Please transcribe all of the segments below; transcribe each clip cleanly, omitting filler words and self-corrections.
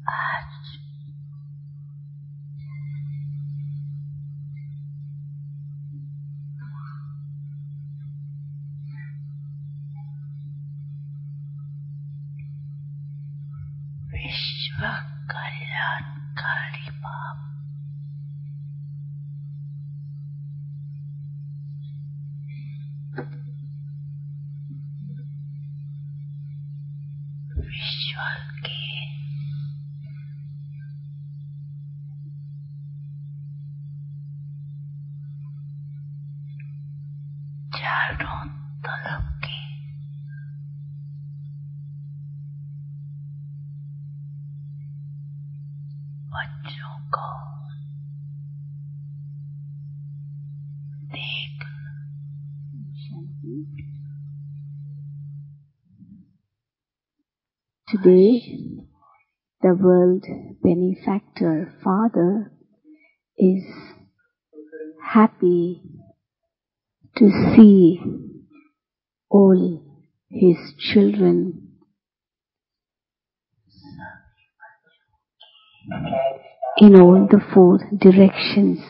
विश्व कल्याणकारी बाप विश्व के चारों तरफ के बच्चों को देख Today, the world benefactor Father is happy to see all his children in all the four directions.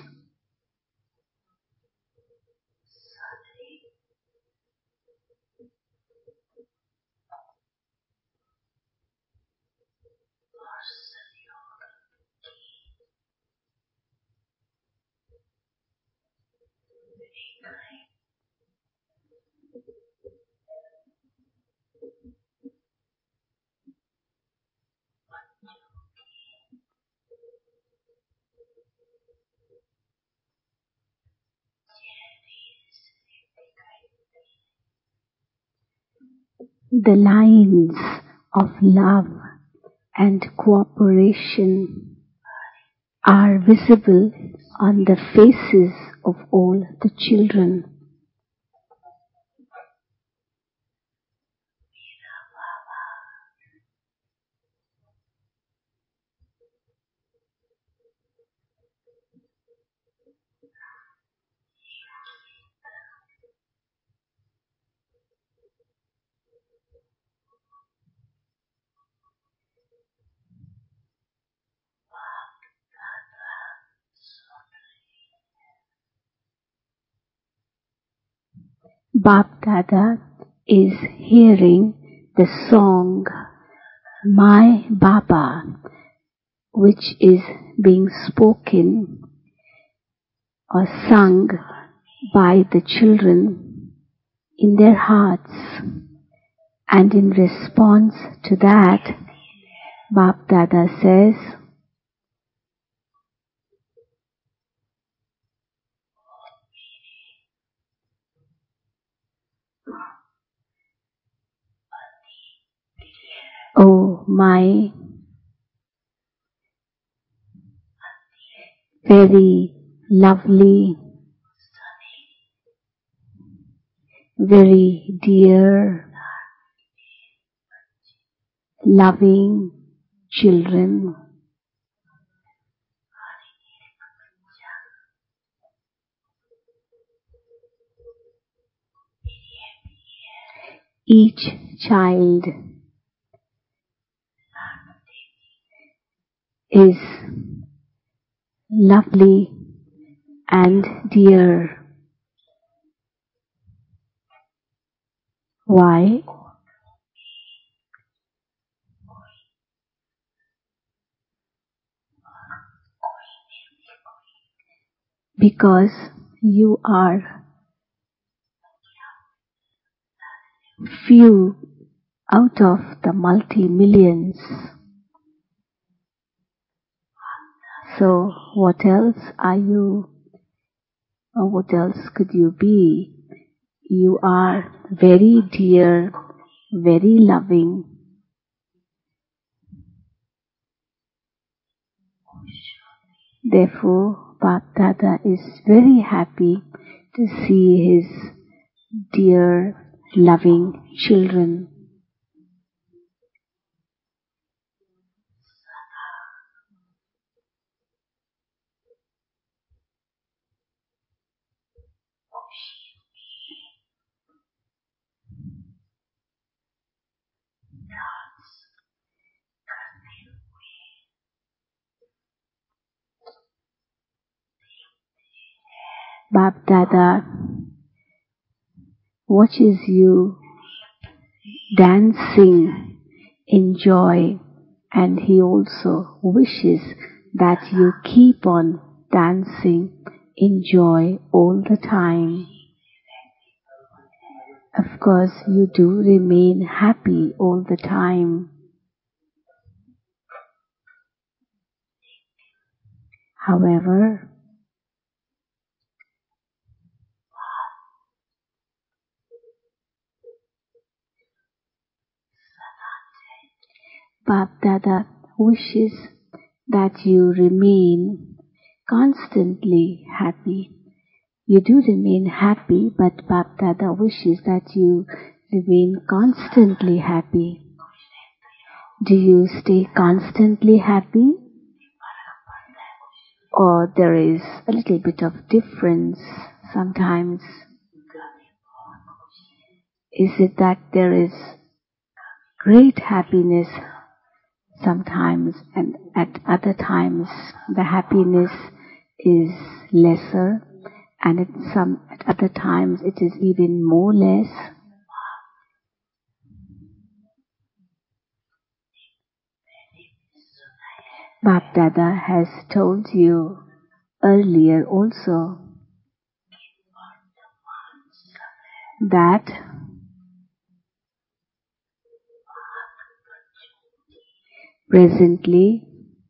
The lines of love and cooperation are visible on the faces of all the children. Bap Dada is hearing the song My Baba, which is being spoken or sung by the children in their hearts, and in response to that, Bap Dada says, "Oh, my very lovely, very dear, loving children, each child is lovely and dear. Why? Because you are few out of the multi-millions. So what else are you, or what else could you be? You are very dear, very loving. Therefore, Bap Dada is very happy to see his dear, loving children. Bap Dada watches you dancing in joy, and he also wishes that you keep on dancing in joy all the time. Of course, you do remain happy all the time. However, Bap Dada wishes that you remain constantly happy. You do remain happy, but Bap Dada wishes that you remain constantly happy. Do you stay constantly happy? Or there is a little bit of difference sometimes? Is it that there is great happiness sometimes, and at other times the happiness is lesser, and at other times it is even more less? Bap Dada has told you earlier also that presently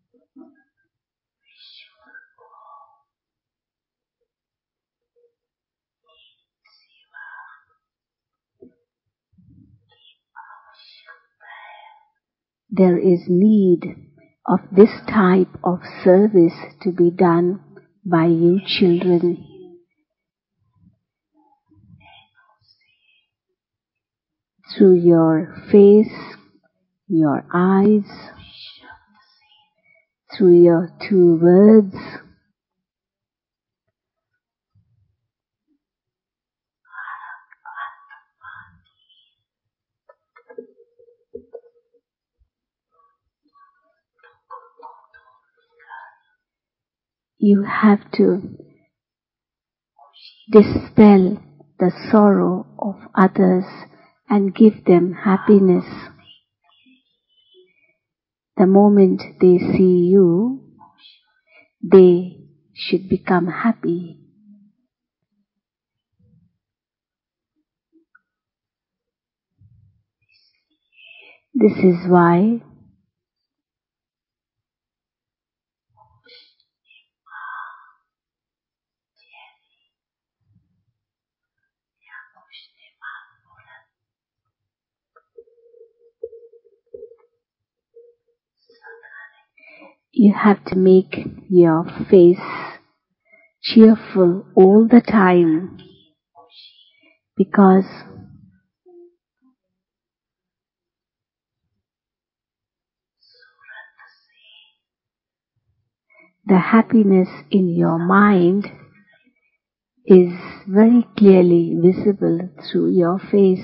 there is need of this type of service to be done by you children. Through your face, your eyes, through your 2 words, you have to dispel the sorrow of others and give them happiness. The moment they see you, they should become happy. This is why you have to make your face cheerful all the time, because the happiness in your mind is very clearly visible through your face.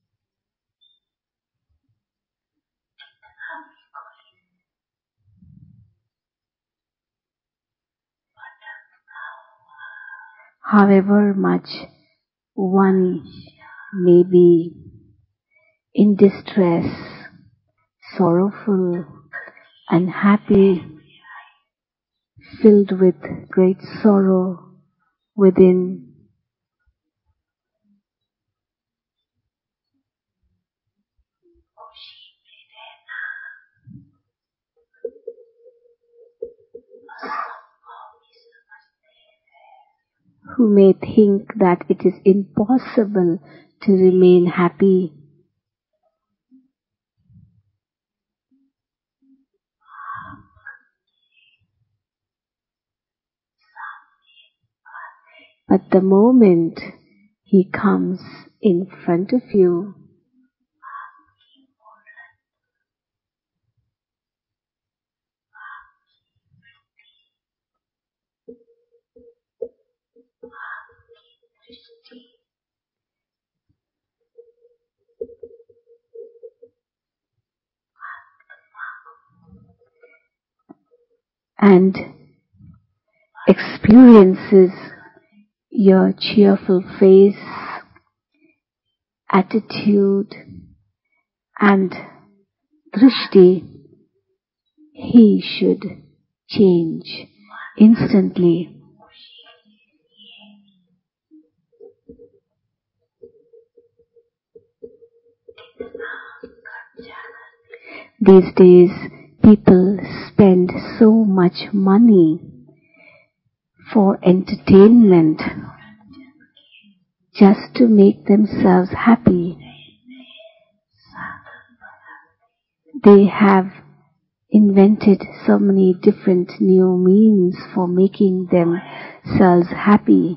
However much one may be in distress, sorrowful, unhappy, filled with great sorrow within, who may think that it is impossible to remain happy. But the moment he comes in front of you, and experiences your cheerful face, attitude, and drishti, he should change instantly. These days, people spend so much money for entertainment just to make themselves happy. They have invented so many different new means for making themselves happy.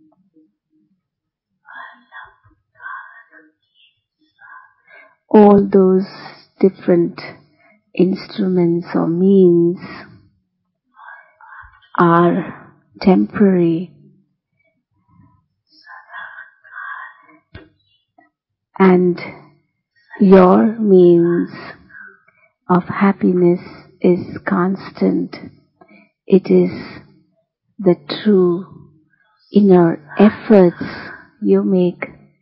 All those different instruments or means are temporary, and your means of happiness is constant. It is the true inner efforts you make.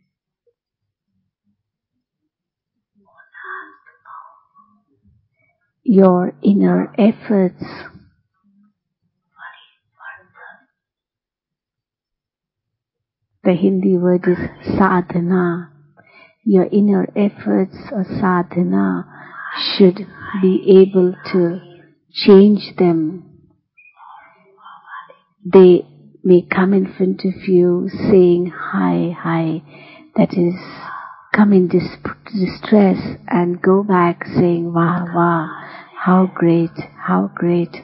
Your inner efforts. The Hindi word is sadhana. Your inner efforts or sadhana should be able to change them. They may come in front of you saying hi, hi, that is, come in distress and go back saying wow, wow, how great, how great.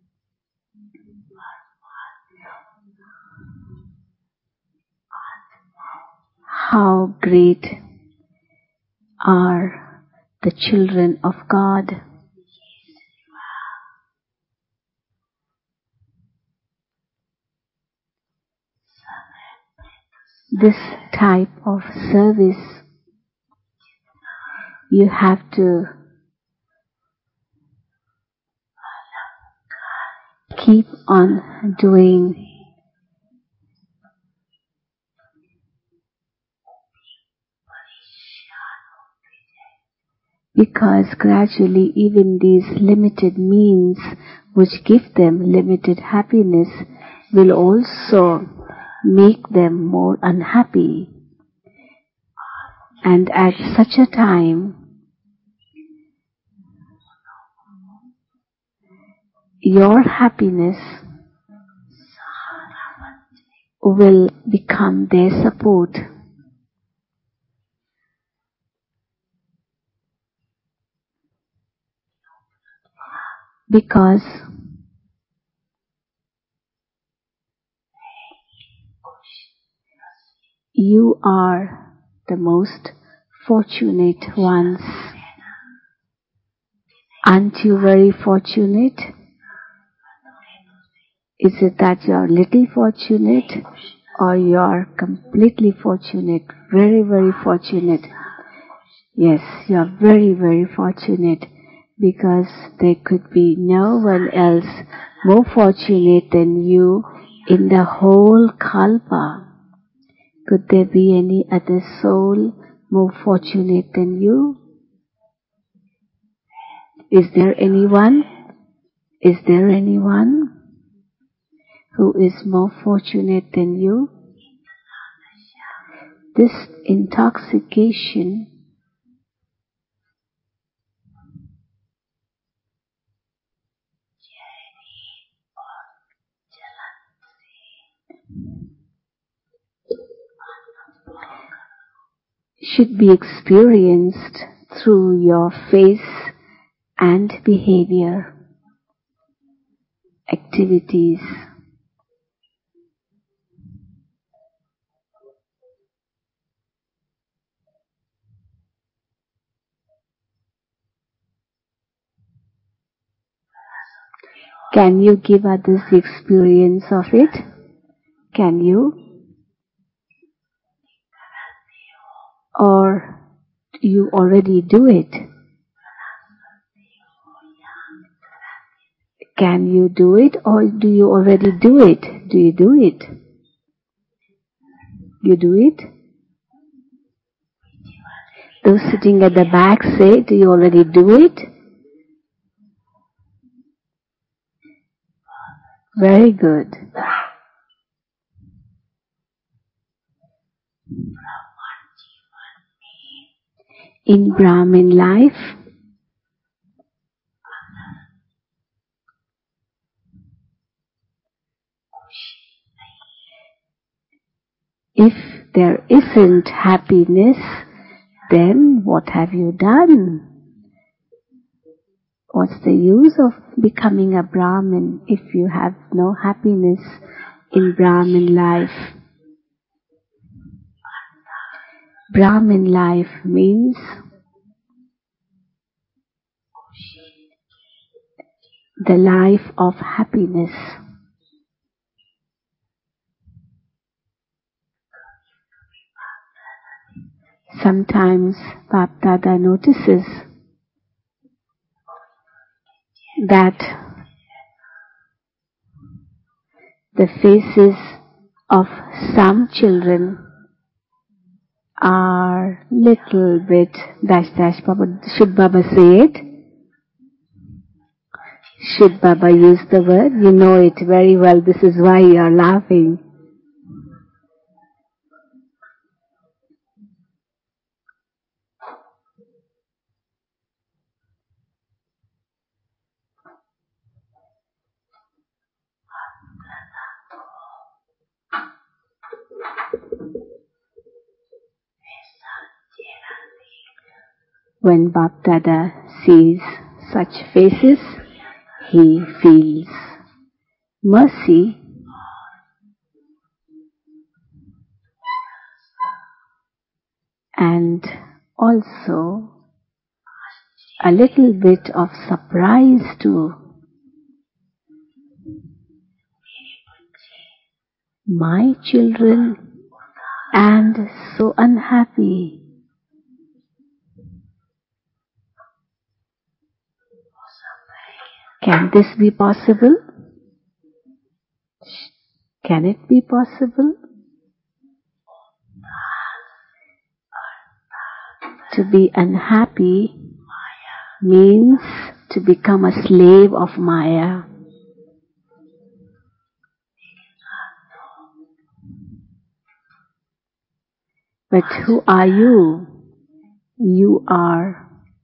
How great are the children of God. This type of service you have to keep on doing. Because gradually even these limited means which give them limited happiness will also make them more unhappy. And at such a time, your happiness will become their support. Because you are the most fortunate ones. Aren't you very fortunate? Is it that you are little fortunate or you are completely fortunate? Very, very fortunate. Yes, you are very, very fortunate, because there could be no one else more fortunate than you in the whole Kalpa. Could there be any other soul more fortunate than you? Is there anyone? Is there anyone who is more fortunate than you? This intoxication should be experienced through your face and behavior, activities. Can you give others the experience of it? Can you? Or you already do it? Can you do it, or do you already do it? Do you do it? You do it? Those sitting at the back say, do you already do it? Very good. In Brahmin life, if there isn't happiness, then what have you done? What's the use of becoming a Brahmin if you have no happiness in Brahmin life? Brahmin life means the life of happiness. Sometimes Bapdada notices that the faces of some children are little bit Baba. Should Baba say it? Should Baba use the word? You know it very well. This is why you are laughing. When Bapdada sees such faces, he feels mercy and also a little bit of surprise too. My children, and so unhappy. Can this be possible? Can it be possible? To be unhappy means to become a slave of Maya. But who are you? You are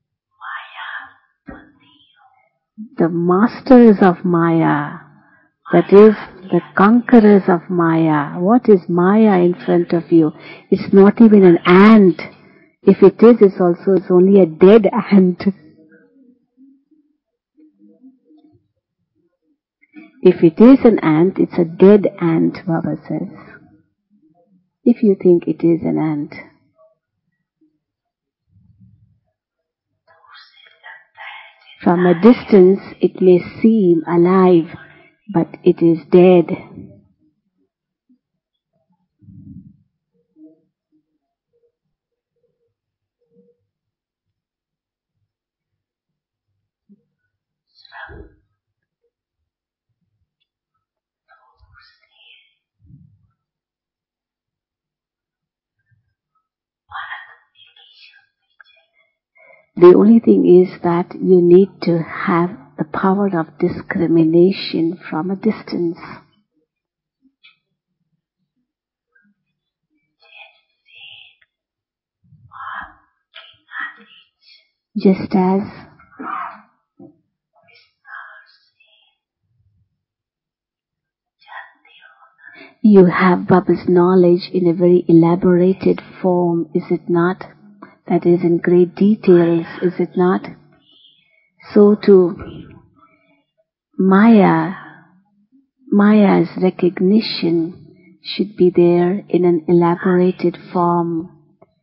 the masters of Maya. That is, the conquerors of Maya. What is Maya in front of you? It's not even an ant. If it is, it's only a dead ant. If it is an ant, it's a dead ant, Baba says. If you think it is an ant. From a distance, it may seem alive, but it is dead. The only thing is that you need to have the power of discrimination from a distance. Just as you have Baba's knowledge in a very elaborated form, is it not? That is in great details, is it not? So too, Maya's recognition should be there in an elaborated form.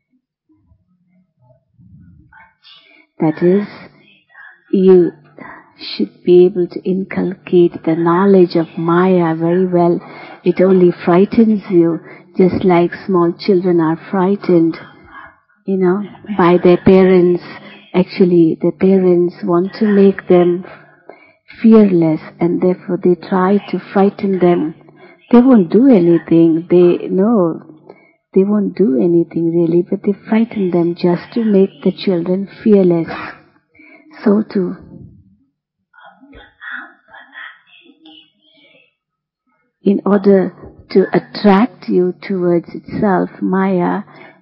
That is, you should be able to inculcate the knowledge of Maya very well. It only frightens you, just like small children are frightened, by their parents. Actually, their parents want to make them fearless, and therefore they try to frighten them. They won't do anything. They They won't do anything really, but they frighten them just to make the children fearless. So too, in order to attract you towards itself, Maya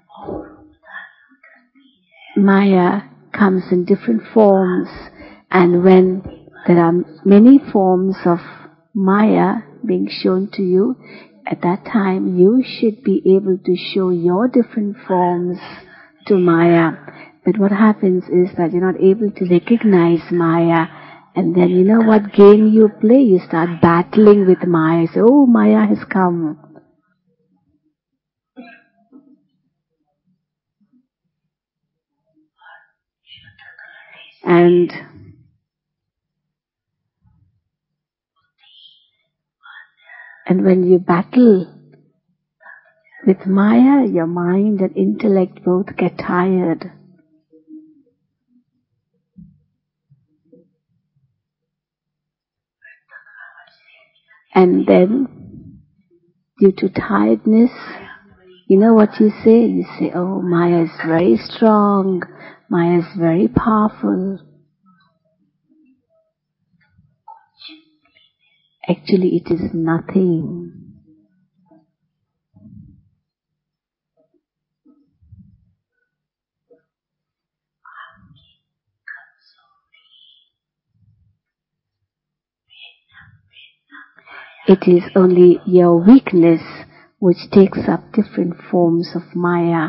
comes in different forms, and when there are many forms of Maya being shown to you, at that time you should be able to show your different forms to Maya. But what happens is that you're not able to recognize Maya, and then you know what game you play? You start battling with Maya. You say, oh, Maya has come. And when you battle with Maya, your mind and intellect both get tired. And then, due to tiredness, you know what you say? You say, oh, Maya is very strong, Maya is very powerful. Actually, it is nothing. It is only your weakness which takes up different forms of Maya.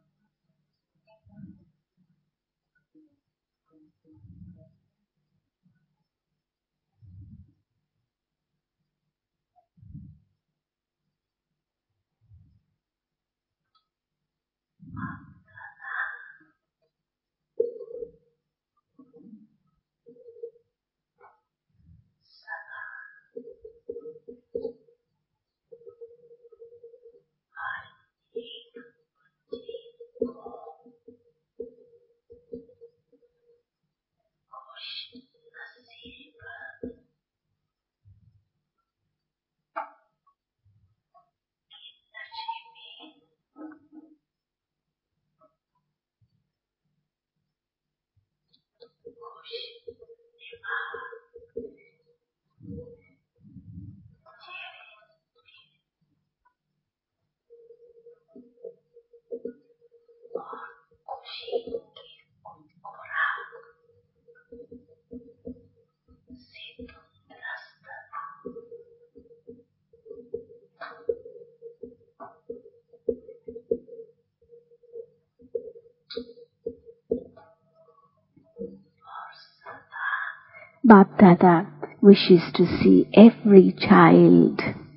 Bapdada wishes to see every child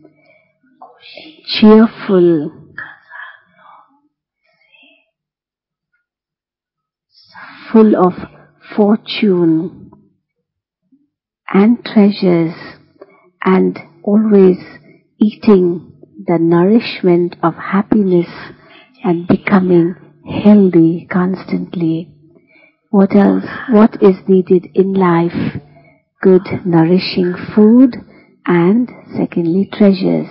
cheerful, full of fortune and treasures, and always eating the nourishment of happiness and becoming healthy constantly. What else? What is needed in life? Good, nourishing food, and secondly, treasures.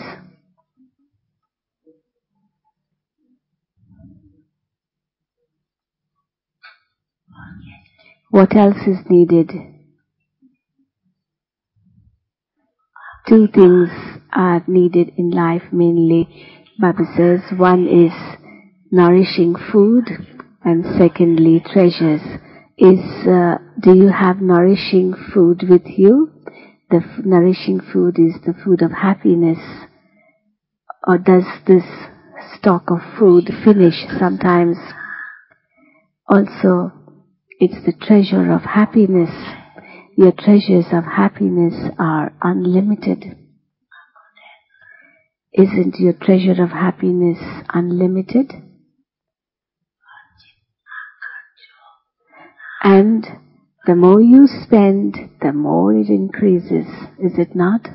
What else is needed? Two things are needed in life mainly. Baba says one is nourishing food, and secondly, treasures. Do you have nourishing food with you? The nourishing food is the food of happiness. Or does this stock of food finish sometimes? Also, it's the treasure of happiness. Your treasures of happiness are unlimited. Isn't your treasure of happiness unlimited? And the more you spend, the more it increases, is it not?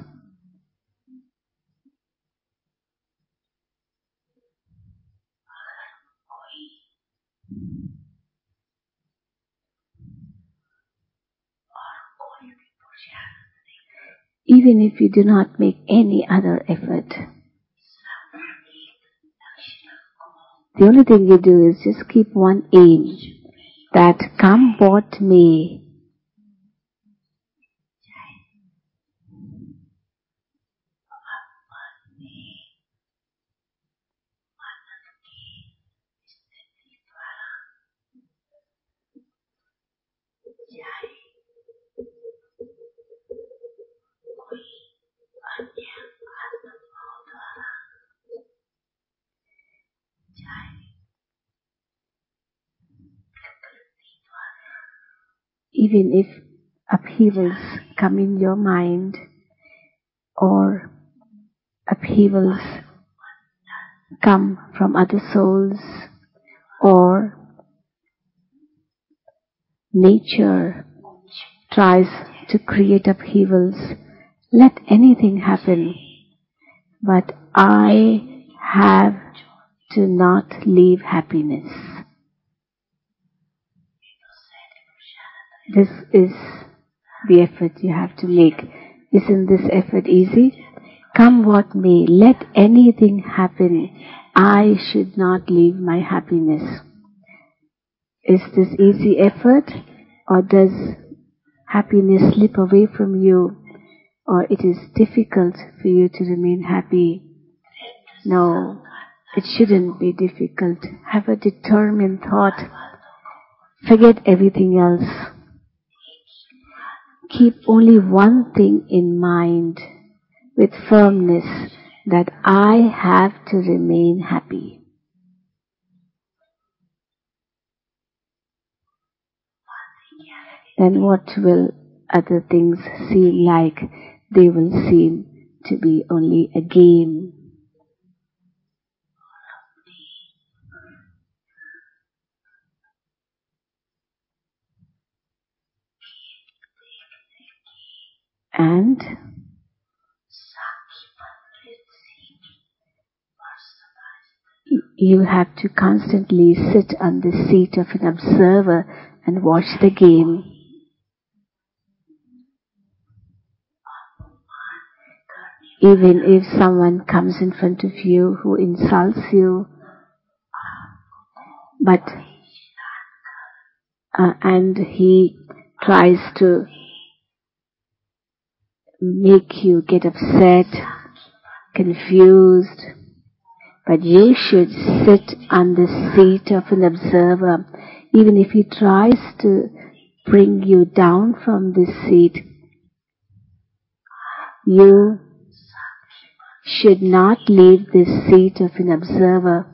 Even if you do not make any other effort. The only thing you do is just keep one aim, that come what may, even if upheavals come in your mind or upheavals come from other souls or nature tries to create upheavals, let anything happen. But I have to not leave happiness. This is the effort you have to make. Isn't this effort easy? Come what may, let anything happen. I should not leave my happiness. Is this easy effort, or does happiness slip away from you, or it is difficult for you to remain happy? No, it shouldn't be difficult. Have a determined thought. Forget everything else. Keep only one thing in mind with firmness, that I have to remain happy. Then what will other things seem like? They will seem to be only a game. And you have to constantly sit on the seat of an observer and watch the game. Even if someone comes in front of you who insults you, but and he tries to make you get upset, confused, but you should sit on the seat of an observer. Even if he tries to bring you down from this seat, you should not leave this seat of an observer.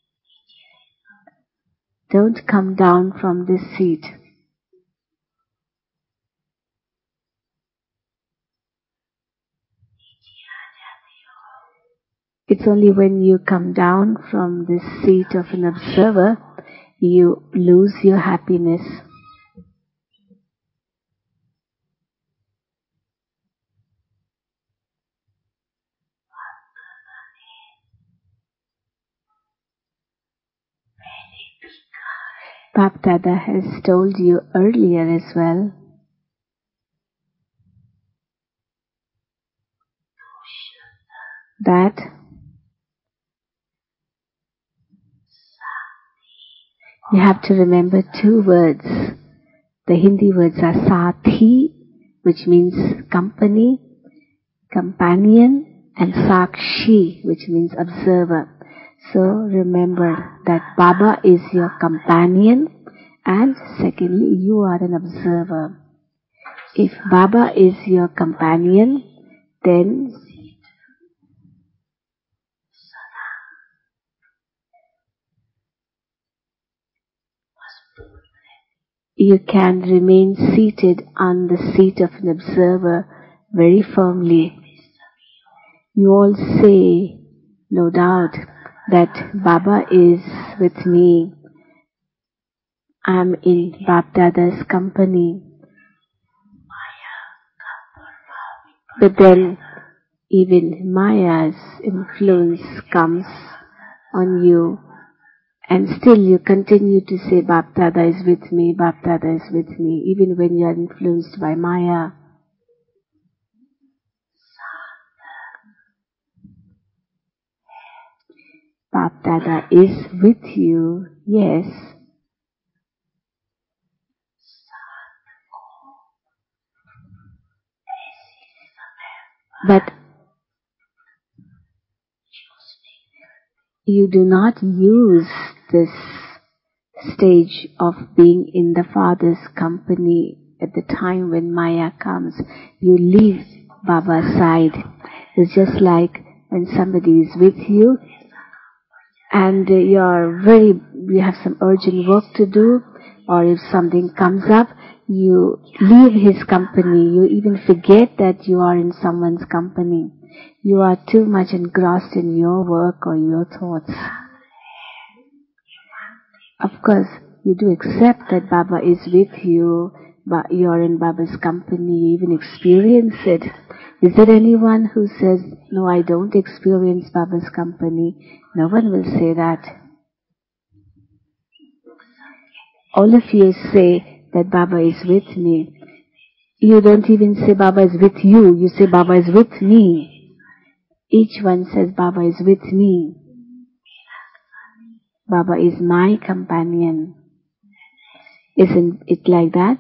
Don't come down from this seat. It's only when you come down from this seat of an observer, you lose your happiness. Bap Dada has told you earlier as well that you have to remember two words. The Hindi words are Sathi, which means company, companion, and Sakshi, which means observer. So remember that Baba is your companion, and secondly, you are an observer. If Baba is your companion, then you can remain seated on the seat of an observer very firmly. You all say, no doubt, that Baba is with me. I am in Bap Dada's company. But then even Maya's influence comes on you, and still you continue to say, Bap Dada is with me, Bap Dada is with me, even when you are influenced by Maya. Bap Dada is with you, yes. But you do not use this stage of being in the Father's company at the time when Maya comes. You leave Baba's side. It's just like when somebody is with you and you have some urgent work to do, or if something comes up, you leave his company. You even forget that you are in someone's company. You are too much engrossed in your work or your thoughts. Of course, you do accept that Baba is with you, but you are in Baba's company. You even experience it. Is there anyone who says, no, I don't experience Baba's company? No one will say that. All of you say that Baba is with me. You don't even say Baba is with you. You say Baba is with me. Each one says Baba is with me. Baba is my companion. Isn't it like that?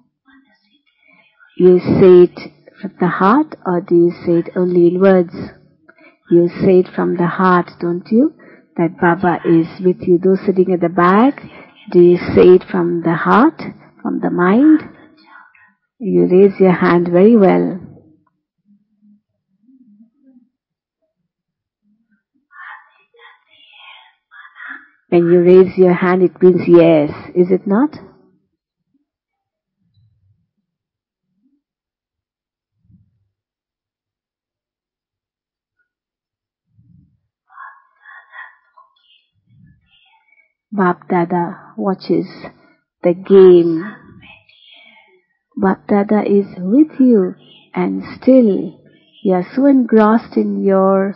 You say it from the heart, or do you say it only in words? You say it from the heart, don't you? That Baba is with you. Those sitting at the back, do you say it from the heart, from the mind? You raise your hand very well. When you raise your hand, it means yes, is it not? Bap Dada watches the game. Bap Dada is with you, and still you are so engrossed in your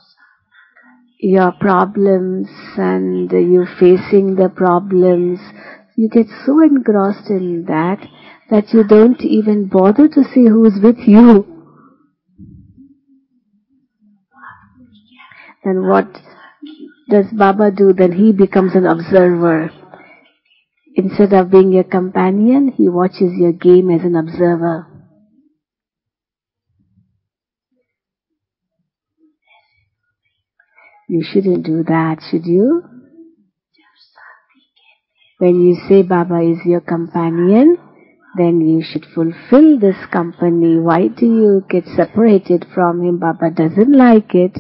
problems, and you facing the problems. You get so engrossed in that you don't even bother to see who is with you. Then what does Baba do? Then he becomes an observer. Instead of being your companion, he watches your game as an observer. You shouldn't do that, should you? When you say Baba is your companion, then you should fulfill this company. Why do you get separated from him? Baba doesn't like it.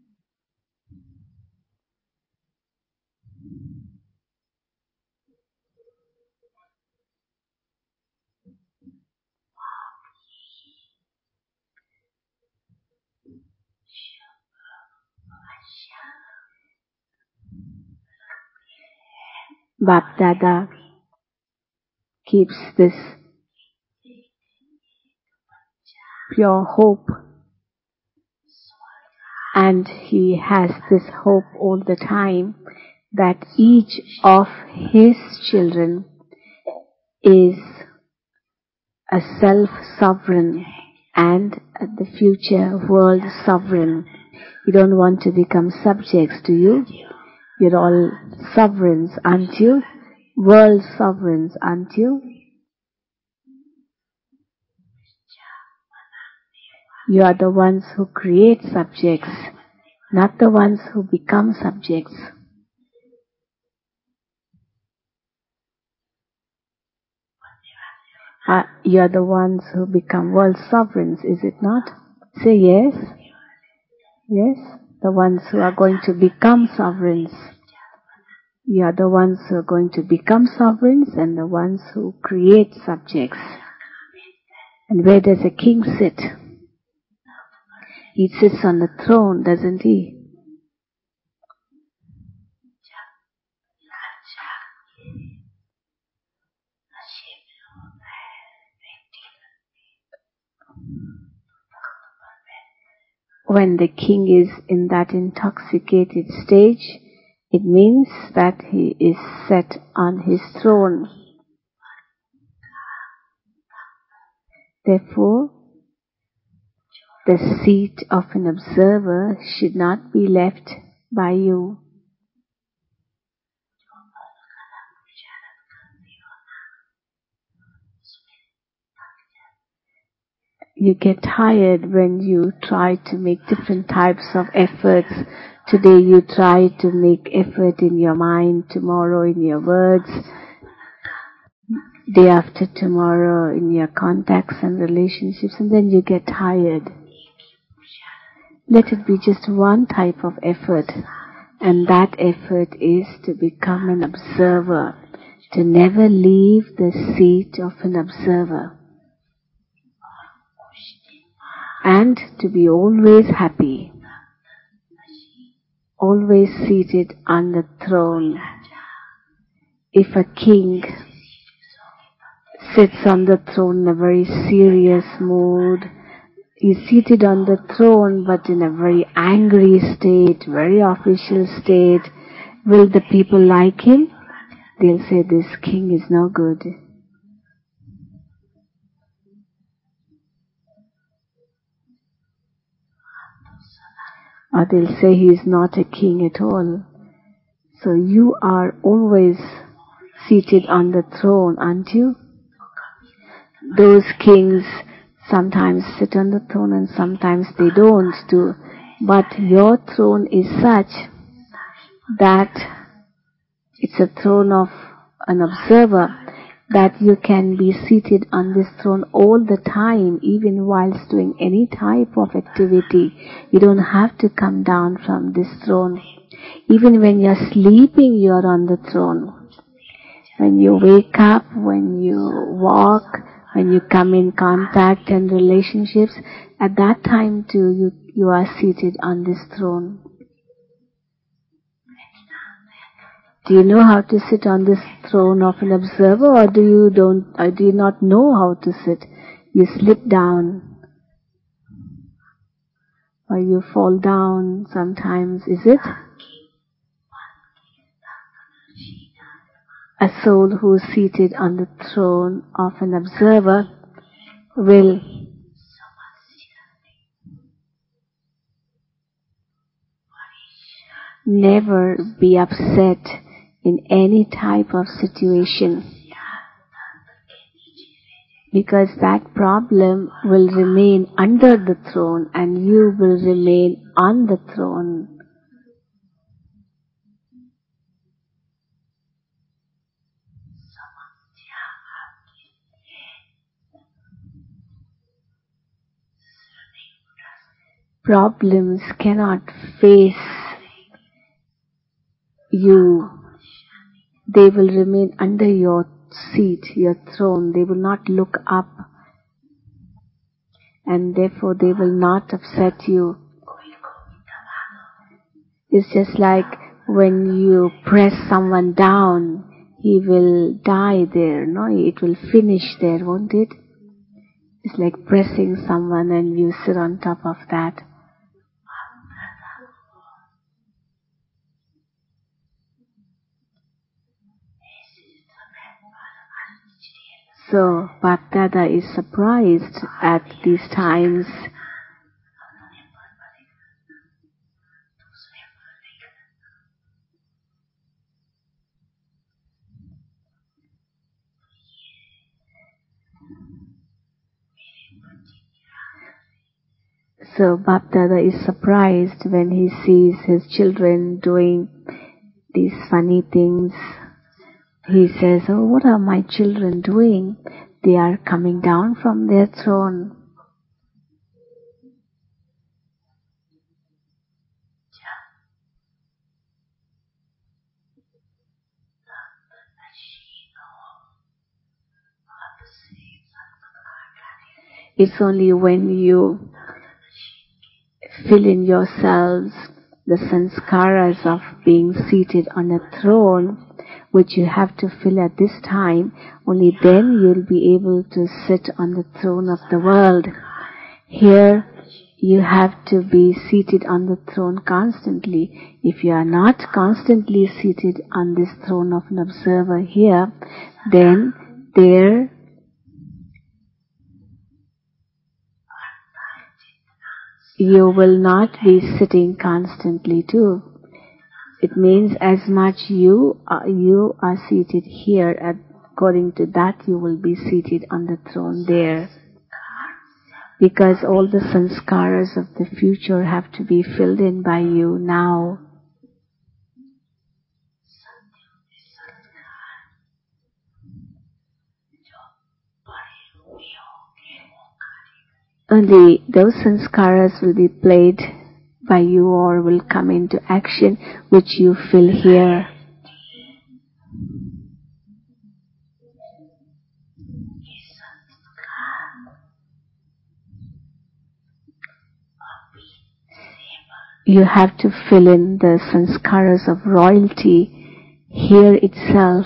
Bap Dada keeps this pure hope, and he has this hope all the time that each of his children is a self-sovereign and the future world sovereign. You don't want to become subjects, do you? You're all sovereigns, aren't you? World sovereigns, aren't you? You are the ones who create subjects, not the ones who become subjects. You are the ones who become world sovereigns, is it not? Say yes. Yes, the ones who are going to become sovereigns. You are the ones who are going to become sovereigns and the ones who create subjects. And where does a king sit? He sits on the throne, doesn't he? When the king is in that intoxicated stage, it means that he is set on his throne. Therefore, the seat of an observer should not be left by you. You get tired when you try to make different types of efforts. Today you try to make effort in your mind, tomorrow in your words, day after tomorrow in your contacts and relationships, and then you get tired. Let it be just one type of effort, and that effort is to become an observer, to never leave the seat of an observer, and to be always happy, always seated on the throne. If a king sits on the throne in a very serious mood, he's seated on the throne but in a very angry state, very official state, will the people like him? They'll say, this king is no good. Or they'll say he is not a king at all. So you are always seated on the throne, aren't you? Those kings sometimes sit on the throne and sometimes they don't do. But your throne is such that it's a throne of an observer, that you can be seated on this throne all the time, even whilst doing any type of activity. You don't have to come down from this throne. Even when you're sleeping, you're on the throne. When you wake up, when you walk, when you come in contact and relationships, at that time too you are seated on this throne. Do you know how to sit on this throne of an observer, or do you not know how to sit? You slip down, or you fall down sometimes, is it? A soul who is seated on the throne of an observer will never be upset in any type of situation, because that problem will remain under the throne and you will remain on the throne. Problems cannot face you. They will remain under your seat, your throne. They will not look up, and therefore they will not upset you. It's just like when you press someone down, he will die there, no? It will finish there, won't it? It's like pressing someone and you sit on top of that. So Bapdada is surprised at these times. So Bapdada is surprised when he sees his children doing these funny things. He says, oh, what are my children doing? They are coming down from their throne. It's only when you fill in yourselves the sanskaras of being seated on a throne, which you have to fill at this time, only then you'll be able to sit on the throne of the world. Here, you have to be seated on the throne constantly. If you are not constantly seated on this throne of an observer here, then there you will not be sitting constantly too. It means as much you are seated here, according to that you will be seated on the throne there. because all the sanskaras of the future have to be filled in by you now. Only those sanskaras will be played by you or will come into action which you feel here. You have to fill in the sanskaras of royalty here itself.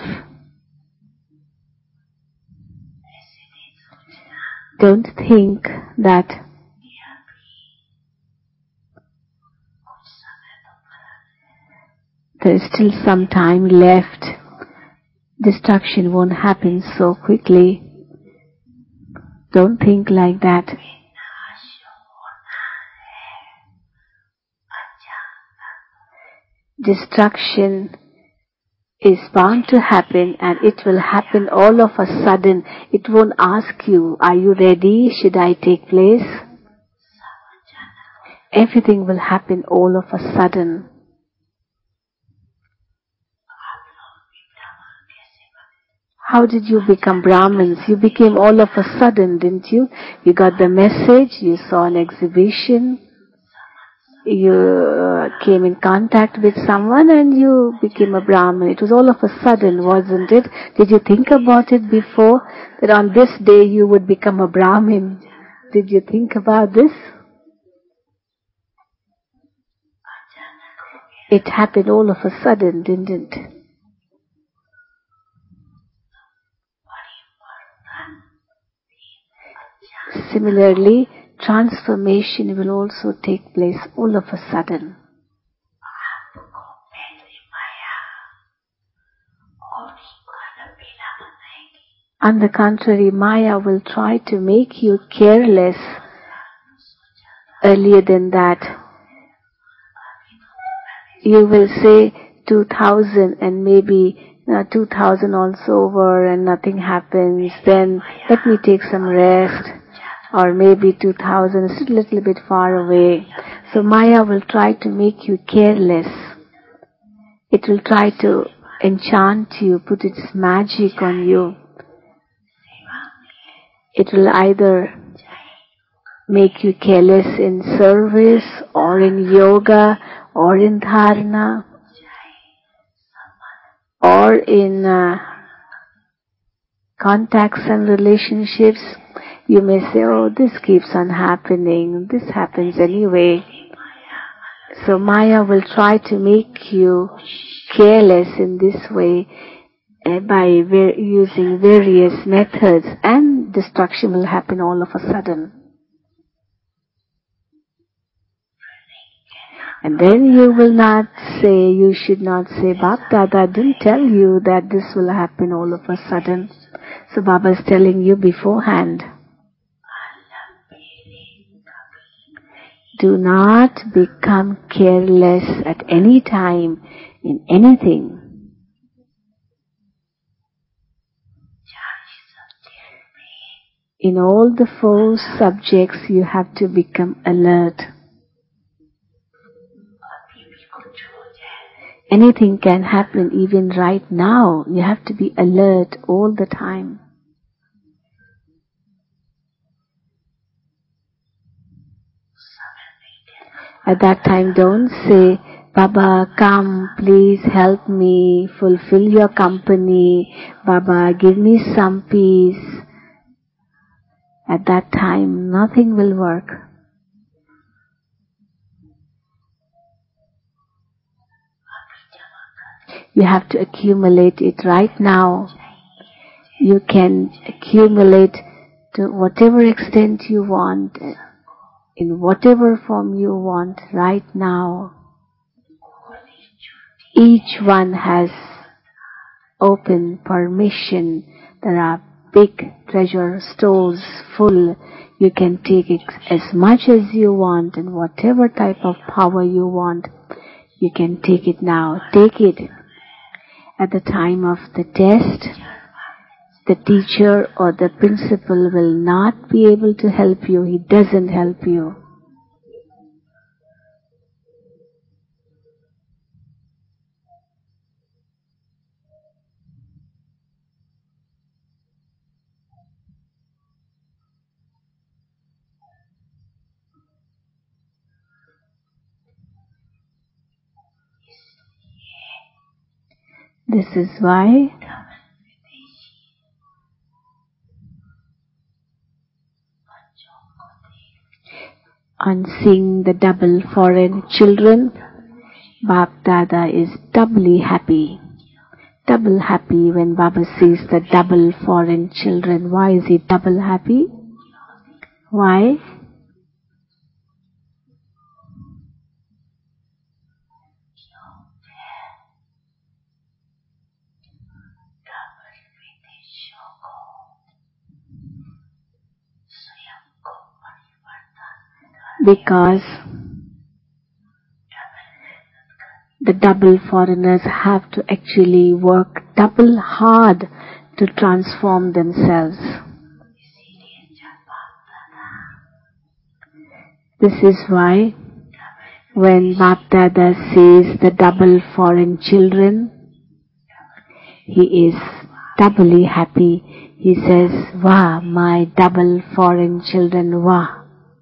Don't think that there is still some time left. Destruction won't happen so quickly. Don't think like that. Destruction is bound to happen, and it will happen all of a sudden. It won't ask you, are you ready? Should I take place? Everything will happen all of a sudden. How did you become Brahmins? You became all of a sudden, didn't you? You got the message, you saw an exhibition, you came in contact with someone and you became a Brahmin. It was all of a sudden, wasn't it? Did you think about it before? That on this day you would become a Brahmin? Did you think about this? It happened all of a sudden, didn't it? Similarly, transformation will also take place all of a sudden. On the contrary, Maya will try to make you careless earlier than that. You will say 2000 and maybe 2000 also over and nothing happens. Then let me take some rest. Or maybe 2000 is a little bit far away. So Maya will try to make you careless. It will try to enchant you, put its magic on you. It will either make you careless in service or in yoga or in dharana or in contacts and relationships. You may say, oh, this keeps on happening, this happens anyway. So Maya will try to make you careless in this way by using various methods, and destruction will happen all of a sudden. And then you will not say, you should not say, Baba didn't tell you that this will happen all of a sudden. So Baba is telling you beforehand. Do not become careless at any time in anything. In all the 4 subjects you have to become alert. Anything can happen even right now. You have to be alert all the time. At that time, don't say, Baba, come, please help me, fulfill your company. Baba, give me some peace. At that time, nothing will work. You have to accumulate it right now. You can accumulate to whatever extent you want, in whatever form you want right now. Each one has open permission. There are big treasure stores full. You can take it as much as you want and whatever type of power you want. You can take it now. Take it at the time of the test. the teacher or the principal will not be able to help you. He doesn't help you. This is why on seeing the double foreign children, Bap Dada is doubly happy. Double happy when Baba sees the double foreign children. Why is he double happy? Why? Because the double foreigners have to actually work double hard to transform themselves. This is why when Bap Dada sees the double foreign children, he is doubly happy. He says, "Wah, my double foreign children, wah."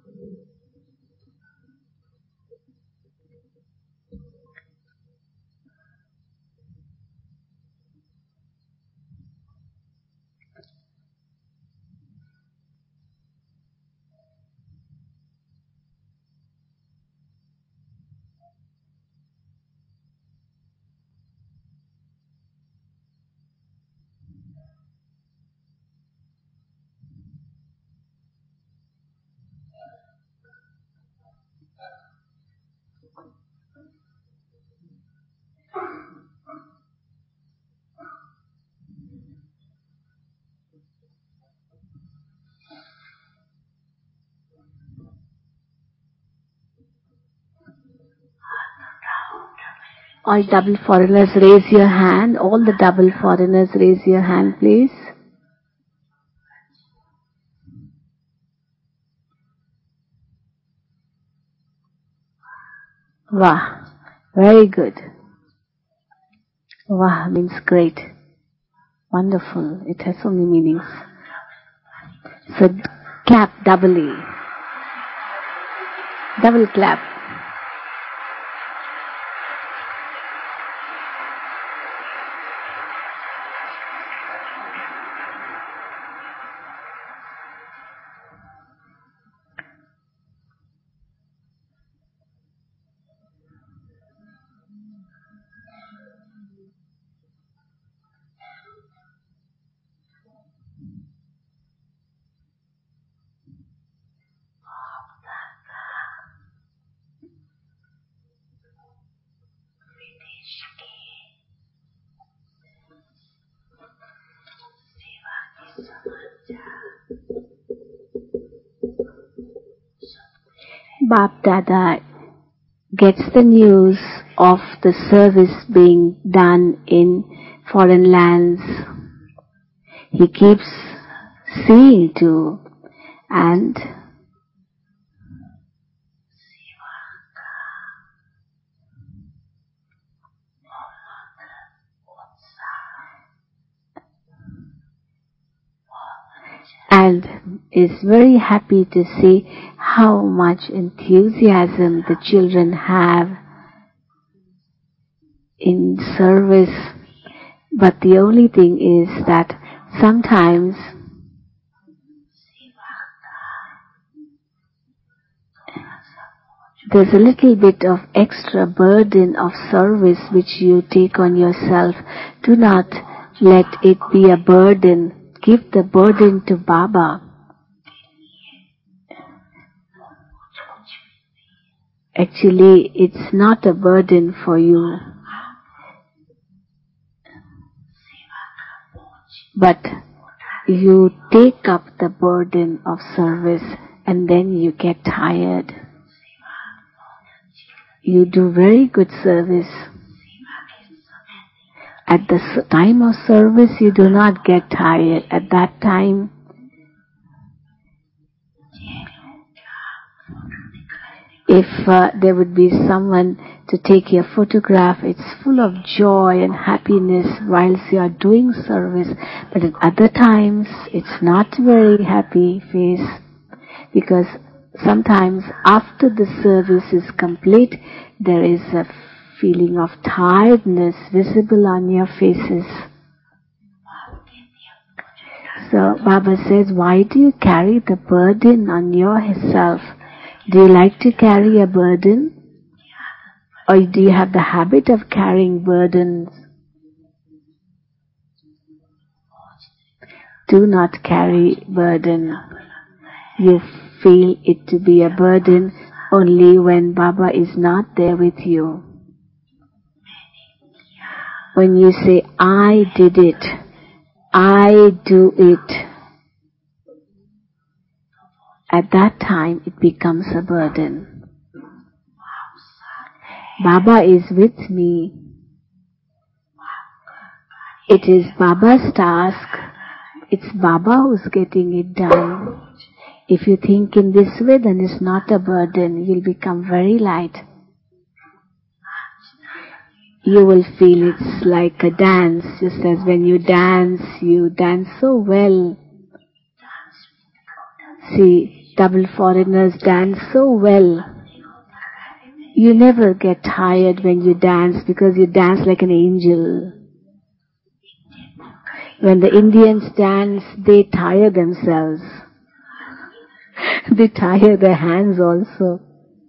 All double foreigners raise your hand. All the double foreigners raise your hand, please. Wah. Very good. Wah means great. Wonderful. It has so many meanings. So clap doubly. Double clap. Bap Dada gets the news of the service being done in foreign lands. He keeps seeing to, and is very happy to see how much enthusiasm the children have in service. But the only thing is that sometimes there's a little bit of extra burden of service which you take on yourself. Do not let it be a burden. Give the burden to Baba. Actually, it's not a burden for you. But you take up the burden of service and then you get tired. You do very good service. At the time of service, you do not get tired. At that time, if there would be someone to take your photograph, it's full of joy and happiness whilst you are doing service. But at other times, it's not very happy face, because sometimes after the service is complete, there is a feeling of tiredness visible on your faces. So Baba says, why do you carry the burden on yourself? Do you like to carry a burden? Or do you have the habit of carrying burdens? Do not carry burden. You feel it to be a burden only when Baba is not there with you. When you say, I did it, I do it, at that time it becomes a burden. Baba is with me. It is Baba's task. It's Baba who's getting it done. If you think in this way, then it's not a burden. You'll become very light. You will feel it's like a dance, just as when you dance so well. See, double foreigners dance so well. You never get tired when you dance because you dance like an angel. When the Indians dance, they tire themselves. They tire their hands also.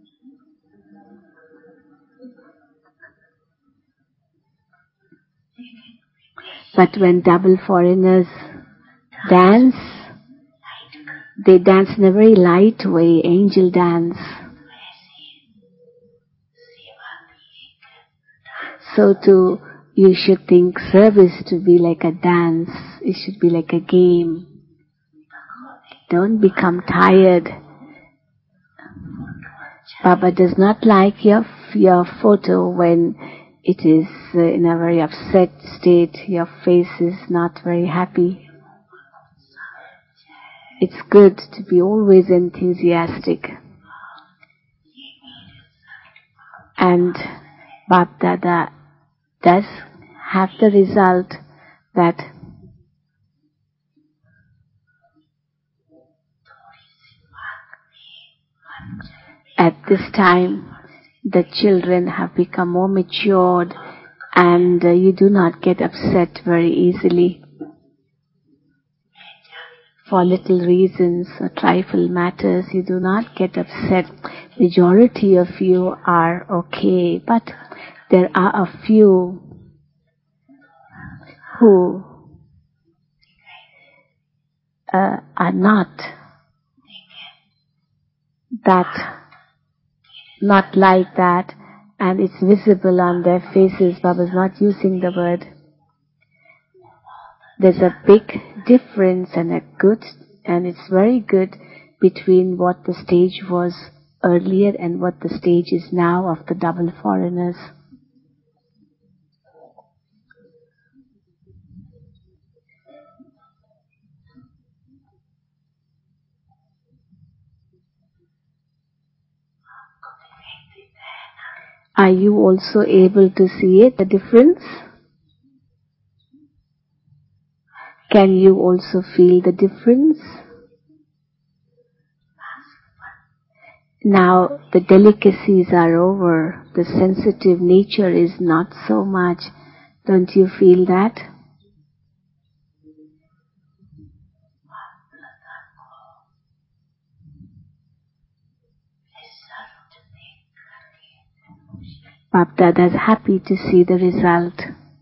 But when double foreigners dance, they dance in a very light way, angel dance. So too, you should think service to be like a dance. It should be like a game. Don't become tired. Baba does not like your photo when it is in a very upset state. Your face is not very happy. It's good to be always enthusiastic. And Bap Dada does have the result that at this time the children have become more matured and you do not get upset very easily for little reasons or trifle matters. You do not get upset. Majority of you are okay, but there are a few who are not like that, and it's visible on their faces. Baba's not using the word. There's a big difference and it's very good between what the stage was earlier and what the stage is now of the double foreigners. Are you also able to see it, the difference? Can you also feel the difference? Now the delicacies are over. The sensitive nature is not so much. Don't you feel that? Bap Dada is happy to see the result.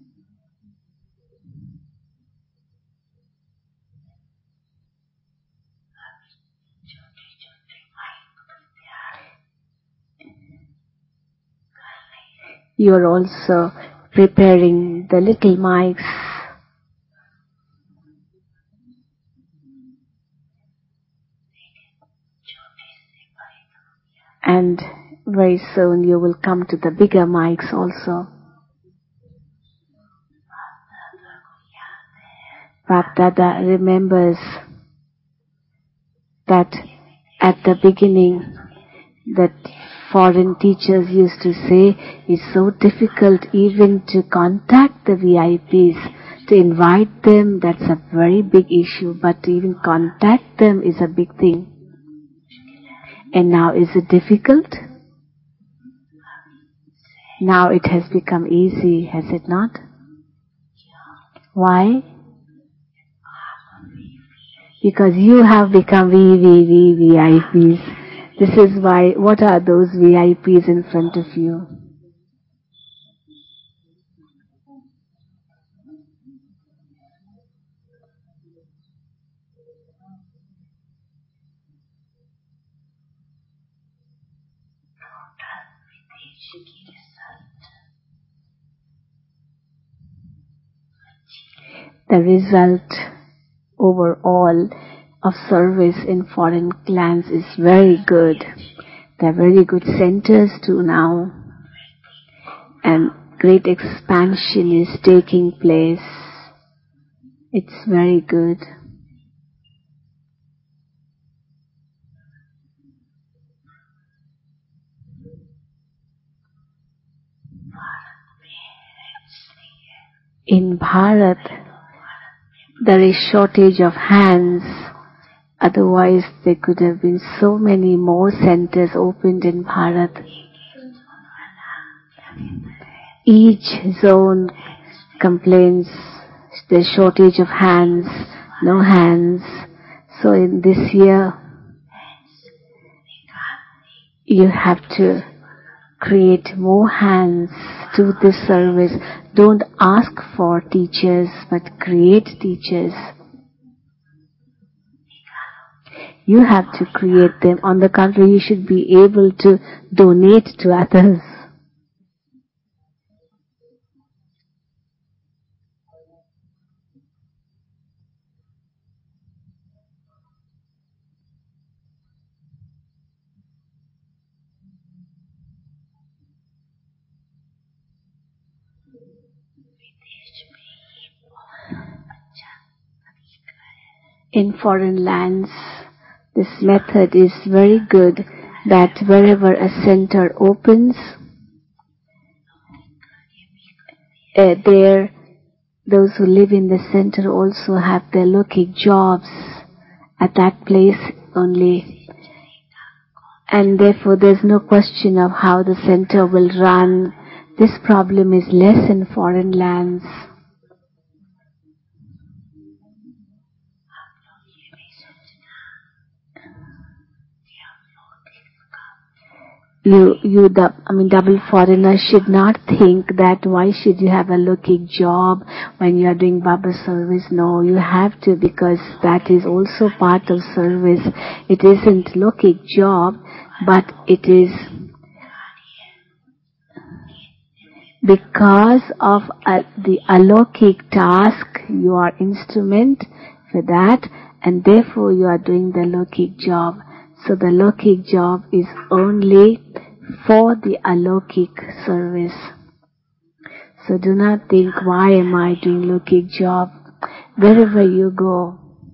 You are also preparing the little mics. And very soon you will come to the bigger mics also. Bapdada remembers that at the beginning that foreign teachers used to say it's so difficult even to contact the VIPs, to invite them, that's a very big issue, but to even contact them is a big thing. And now is it difficult? Now it has become easy, has it not? Why? Because you have become VIPs. This is why, what are those VIPs in front of you? The result overall of service in foreign lands is very good. There are very good centers too now, and great expansion is taking place. It's very good. In Bharat, there is shortage of hands. Otherwise, there could have been so many more centers opened in Bharat. Each zone complains the shortage of hands, no hands. So in this year, you have to create more hands to this service. Don't ask for teachers, but create teachers. You have to create them. On the contrary, you should be able to donate to others. In foreign lands, this method is very good, that wherever a center opens, there those who live in the center also have their locking jobs at that place only. And therefore there's no question of how the center will run. This problem is less in foreign lands. Double foreigners should not think that why should you have a looking job when you are doing Baba service. No, you have to, because that is also part of service. It isn't looking job, but it is because of the alokik task. You are instrument for that, and therefore you are doing the lokik job. So the lokik job is only for the alokik service. So do not think, why am I doing lokik job? Wherever you go,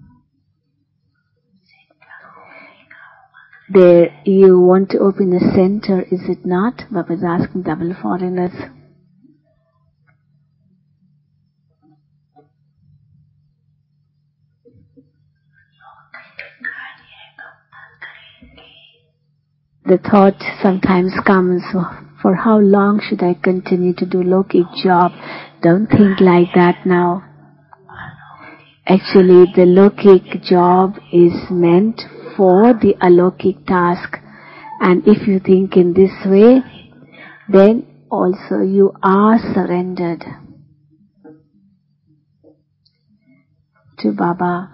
there you want to open a center, is it not? Baba is asking double foreigners. The thought sometimes comes, for how long should I continue to do lokik job? Don't think like that now. Actually, the lokik job is meant for the alokik task. And if you think in this way, then also you are surrendered to Baba.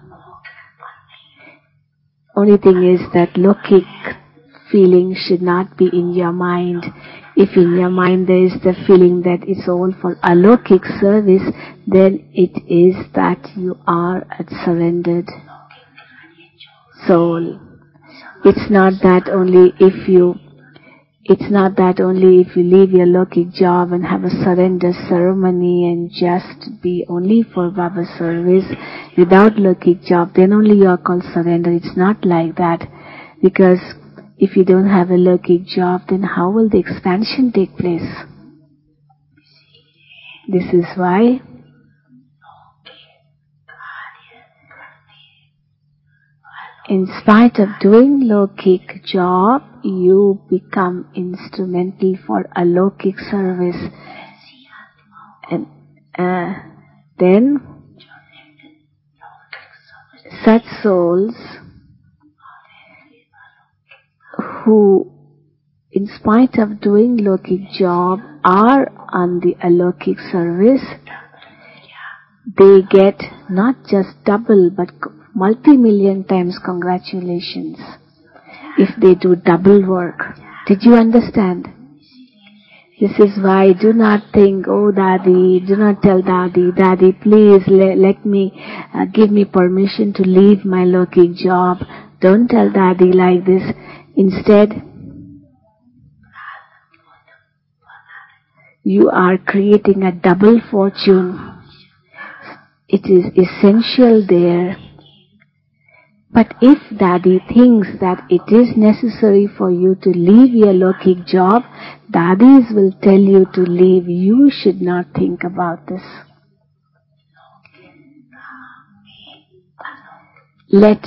Only thing is that lokik feeling should not be in your mind. If in your mind there is the feeling that it's all for alokik service, then it is that you are a surrendered soul. It's not that only if you It's not that only if you leave your Lokik job and have a surrender ceremony and just be only for Baba service without Lokik job, then only you are called surrender. It's not like that. Because if you don't have a Lokik job, then how will the expansion take place? This is why in spite of doing Lokik job, you become instrumental for a Lokik service. And then such souls who, in spite of doing Lokik job, are on the alokik service, they get not just double but multi-million times congratulations if they do double work. Did you understand? This is why do not think, oh Dadi, do not tell Dadi, please let me, give me permission to leave my Lokik job. Don't tell Dadi like this. Instead, you are creating a double fortune. It is essential there. But if Dadi thinks that it is necessary for you to leave your Lokik job, Dadis will tell you to leave. You should not think about this. Let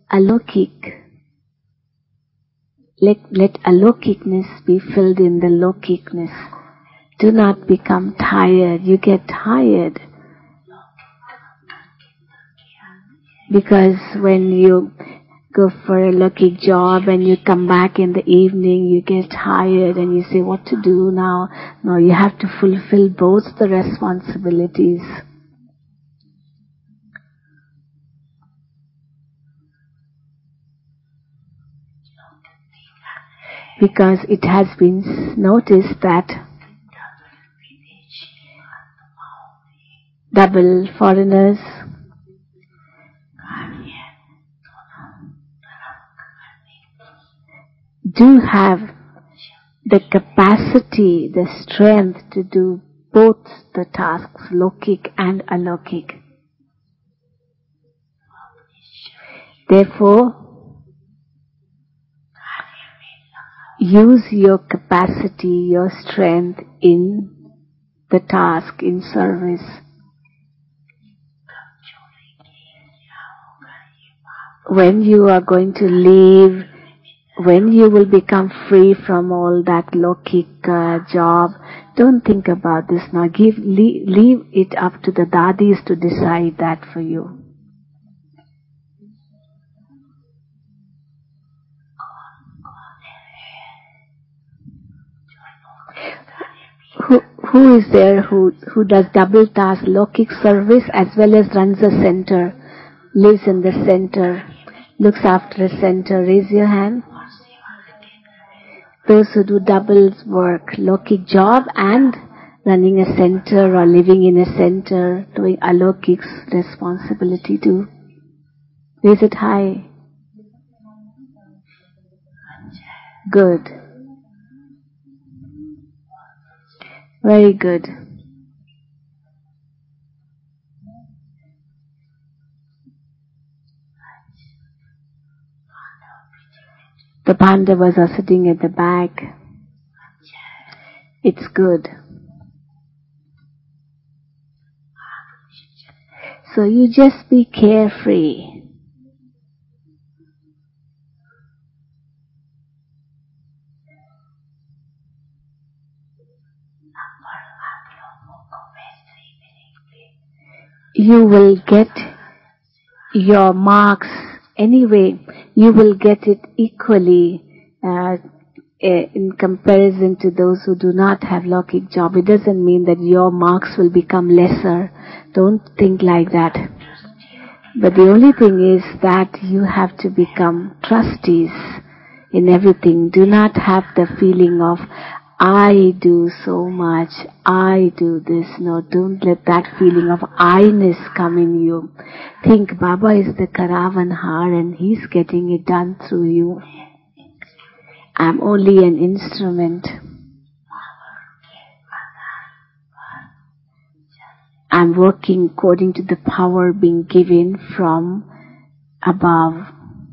alokikness be filled in the lokikness. Do not become tired. You get tired. Because when you go for a Lokik job and you come back in the evening, you get tired and you say, what to do now? No, you have to fulfill both the responsibilities. Because it has been noticed that double foreigners do have the capacity, the strength to do both the tasks, Lokik and Alokik. Therefore, use your capacity, your strength in the task, in service. When you are going to leave, when you will become free from all that Lokik job, don't think about this now. Leave it up to the Dadis to decide that for you. Who is there who does double task, Lokik service as well as runs a center, lives in the center, looks after a center? Raise your hand. Those who do double work, Lokik job and running a center or living in a center, doing Alokik's responsibility too. Raise it high. Good. Very good. The Pandavas are sitting at the back. It's good. So you just be carefree. You will get your marks anyway. You will get it equally in comparison to those who do not have Lokik job. It doesn't mean that your marks will become lesser. Don't think like that. But the only thing is that you have to become trustees in everything. Do not have the feeling of, I do so much, I do this. No, don't let that feeling of I-ness come in you. Think Baba is the Karavanhar and he's getting it done through you. I'm only an instrument. I'm working according to the power being given from above.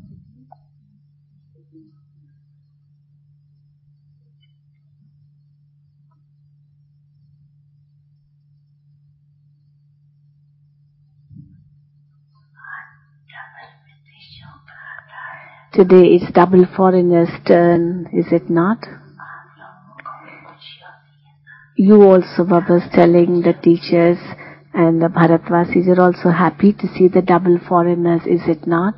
Today it's double foreigner's turn, is it not? You also, Baba, is telling the teachers and the Bharatvasis are also happy to see the double foreigners, is it not?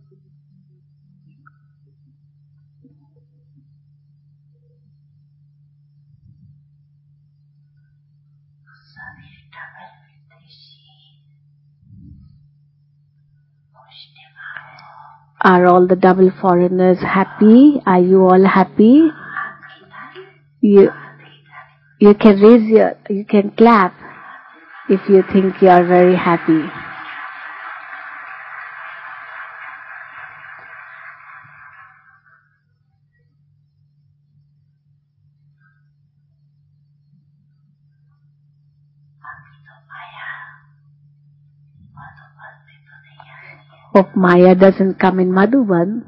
Are all the double foreigners happy? Are you all happy? You can clap if you think you are very happy. Hope Maya doesn't come in Madhuban.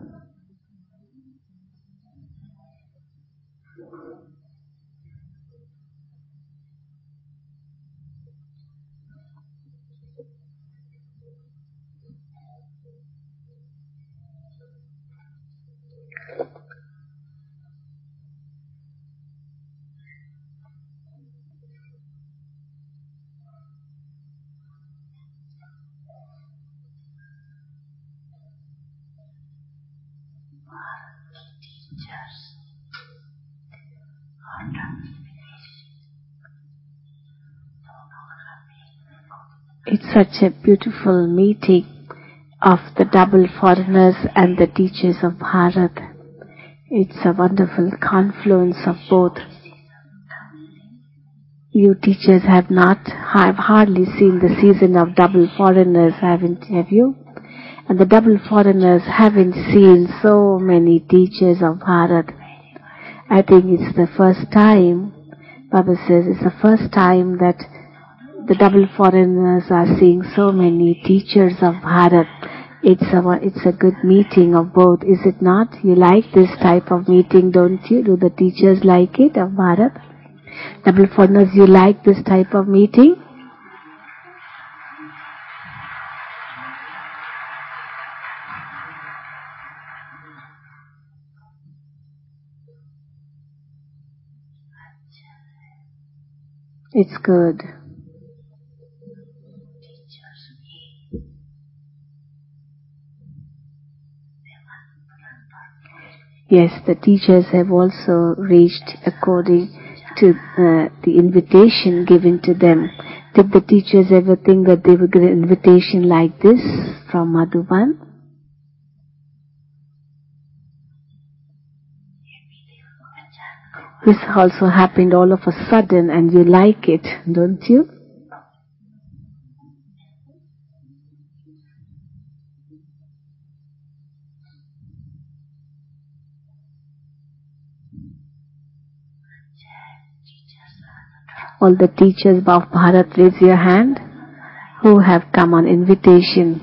It's such a beautiful meeting of the double foreigners and the teachers of Bharat. It's a wonderful confluence of both. You teachers have hardly seen the season of double foreigners, have you? And the double foreigners haven't seen so many teachers of Bharat. I think it's the first time, Baba says, it's the first time that the double foreigners are seeing so many teachers of Bharat. It's a good meeting of both, is it not? You like this type of meeting, don't you? Do the teachers like it of Bharat? Double foreigners, you like this type of meeting? It's good. Yes, the teachers have also reached according to the invitation given to them. Did the teachers ever think that they would get an invitation like this from Madhuban? This also happened all of a sudden and you like it, don't you? All the teachers of Bharat, raise your hand, who have come on invitation.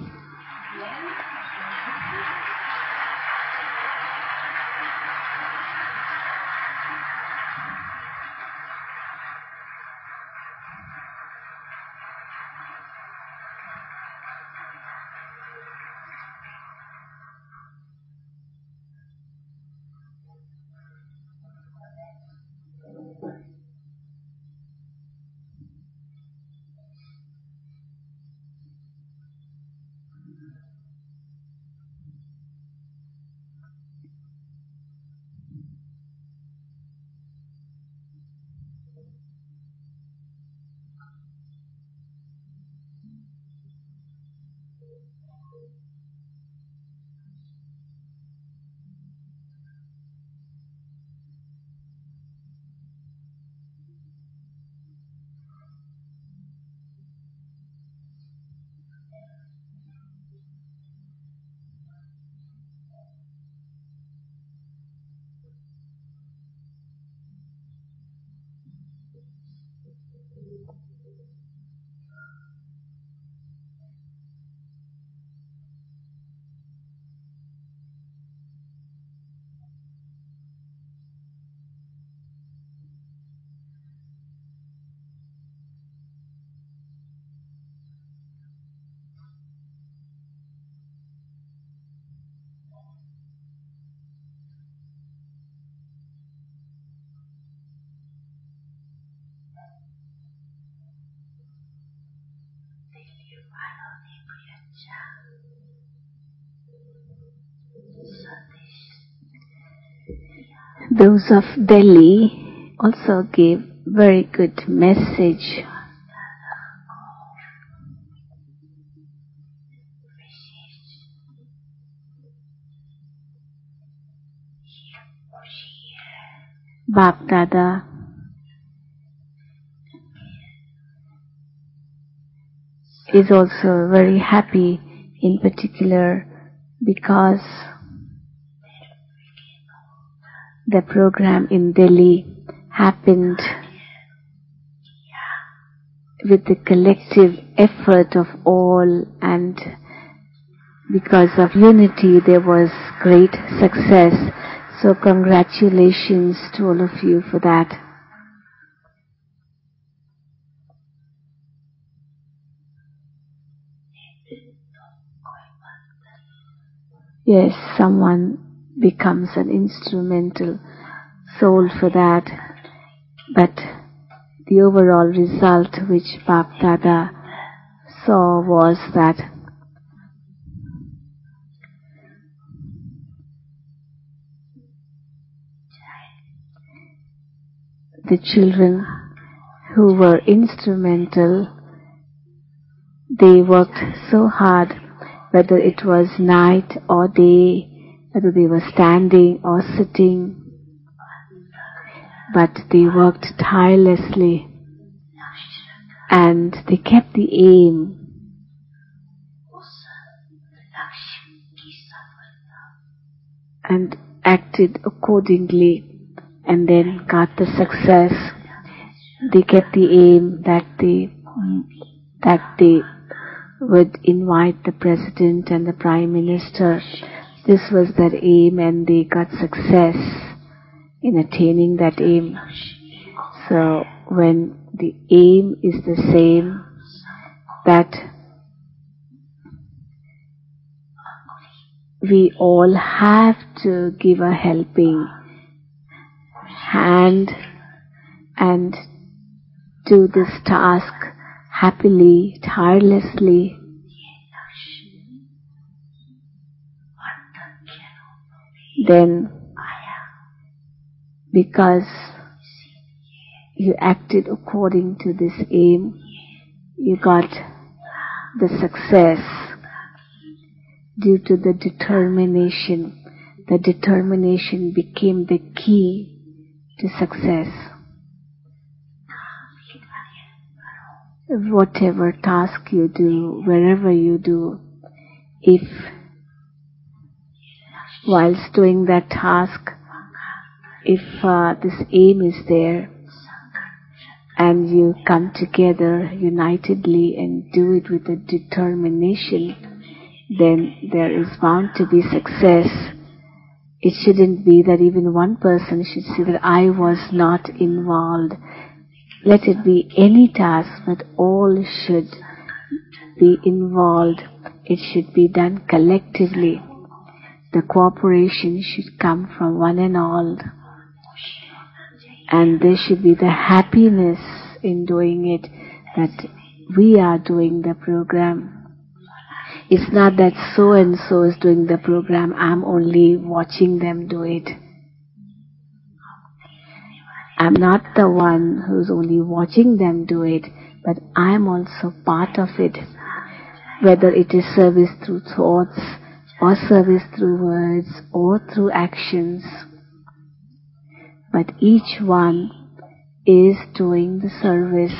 Those of Delhi also gave very good message. Bap Dada is also very happy, in particular because the program in Delhi happened with the collective effort of all, and because of unity there was great success. So congratulations to all of you for that. Yes, someone becomes an instrumental soul for that, but the overall result which Bap Dada saw was that the children who were instrumental, they worked so hard, whether it was night or day, whether they were standing or sitting, but they worked tirelessly and they kept the aim. And acted accordingly and then got the success. They kept the aim that they would invite the President and the Prime Minister. This was their aim and they got success in attaining that aim. So when the aim is the same, that we all have to give a helping hand and do this task happily, tirelessly. Then, because you acted according to this aim, you got the success due to the determination. The determination became the key to success. Whatever task you do, wherever you do, if whilst doing that task, if this aim is there and you come together unitedly and do it with a determination, then there is bound to be success. It shouldn't be that even one person should say that I was not involved. Let it be any task, but all should be involved. It should be done collectively. The cooperation should come from one and all. And there should be the happiness in doing it, that we are doing the program. It's not that so and so is doing the program, I'm only watching them do it. I'm not the one who's only watching them do it, but I'm also part of it. Whether it is service through thoughts, or service through words, or through actions. But each one is doing the service.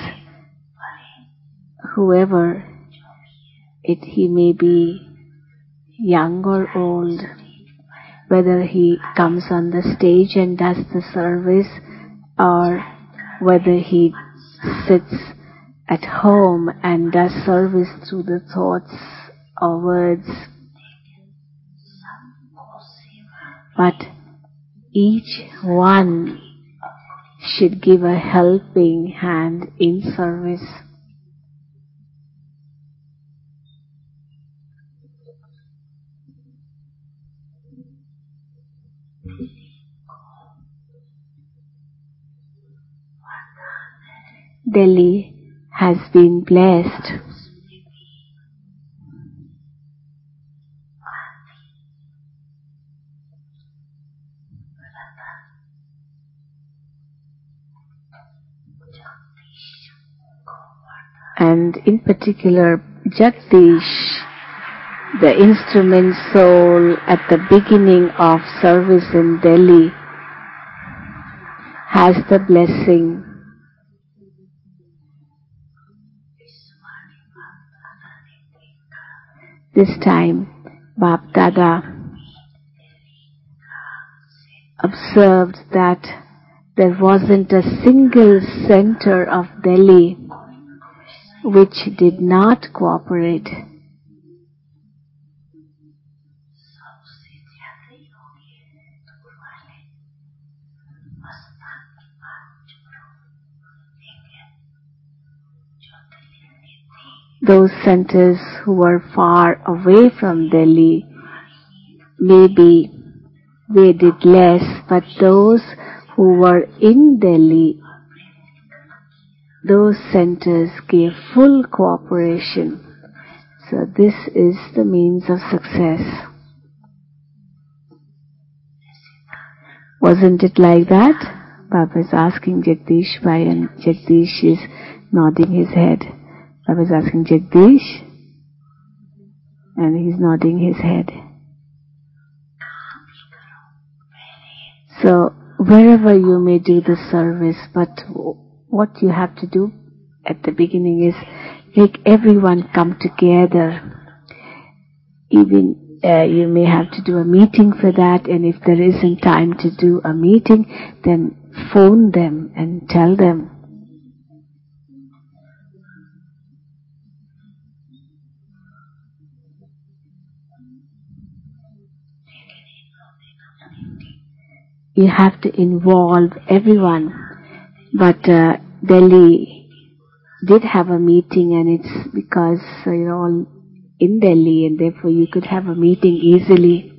Whoever he may be, young or old, whether he comes on the stage and does the service, or whether he sits at home and does service through the thoughts or words. But each one should give a helping hand in service. Delhi has been blessed and in particular Jagdish, the instrument soul at the beginning of service in Delhi, has the blessing. This time, Bap Dada observed that there wasn't a single center of Delhi which did not cooperate. Those centers who were far away from Delhi, maybe they did less, but those who were in Delhi, those centers gave full cooperation. So this is the means of success. Wasn't it like that? Baba is asking Jagdish Bhai, and Jagdish is nodding his head. Baba is asking Jagdish, and he's nodding his head. So wherever you may do the service, but what you have to do at the beginning is make everyone come together. Even you may have to do a meeting for that, and if there isn't time to do a meeting, then phone them and tell them. You have to involve everyone. But Delhi did have a meeting, and it's because you're all in Delhi, and therefore you could have a meeting easily.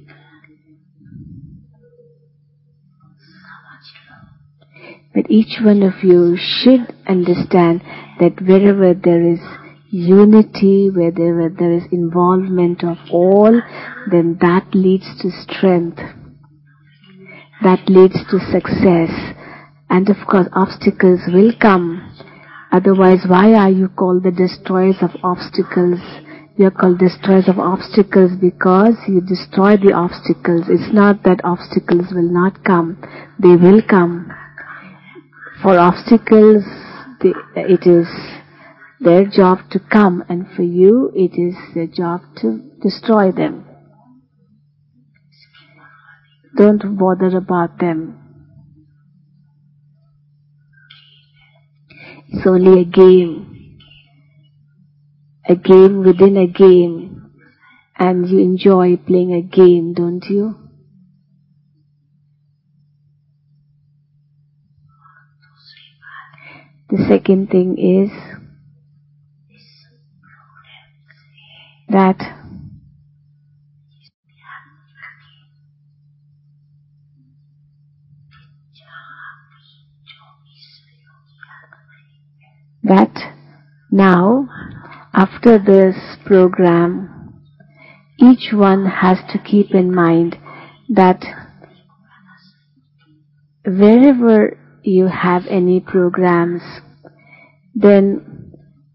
But each one of you should understand that wherever there is unity, wherever there is involvement of all, then that leads to strength. That leads to success. And of course, obstacles will come. Otherwise, why are you called the destroyers of obstacles? You are called destroyers of obstacles because you destroy the obstacles. It's not that obstacles will not come. They will come. For obstacles, it is their job to come, and for you, it is their job to destroy them. Don't bother about them. It's only a game within a game, and you enjoy playing a game, don't you? The second thing is that now, after this program, each one has to keep in mind that wherever you have any programs, then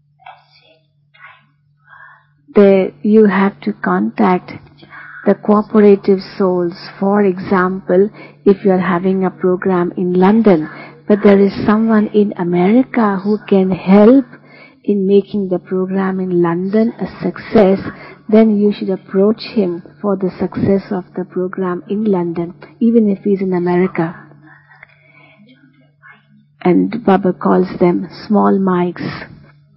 you have to contact the cooperative souls. For example, if you are having a program in London, but there is someone in America who can help in making the program in London a success, then you should approach him for the success of the program in London, even if he's in America. And Baba calls them small mics.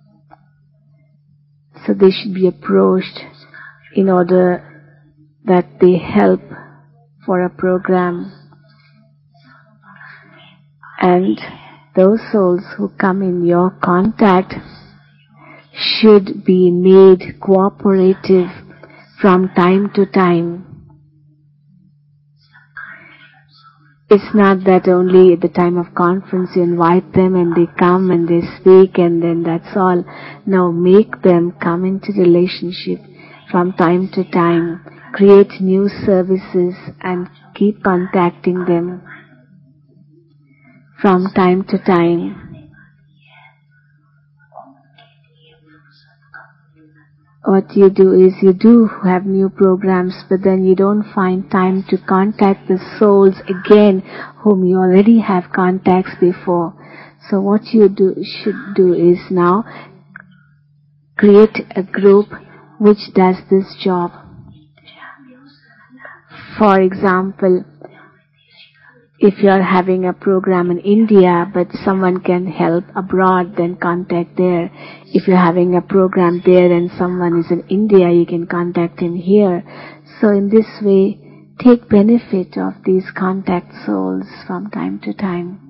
So they should be approached in order that they help for a program. And those souls who come in your contact should be made cooperative from time to time. It's not that only at the time of conference you invite them and they come and they speak and then that's all. No, make them come into relationship from time to time. Create new services and keep contacting them from time to time. what you do is you do have new programs, but then you don't find time to contact the souls again whom you already have contacts before. So what you should do is now create a group which does this job. For example, if you are having a program in India but someone can help abroad, then contact there. If you're having a program there and someone is in India, you can contact him here. So in this way, take benefit of these contact souls from time to time.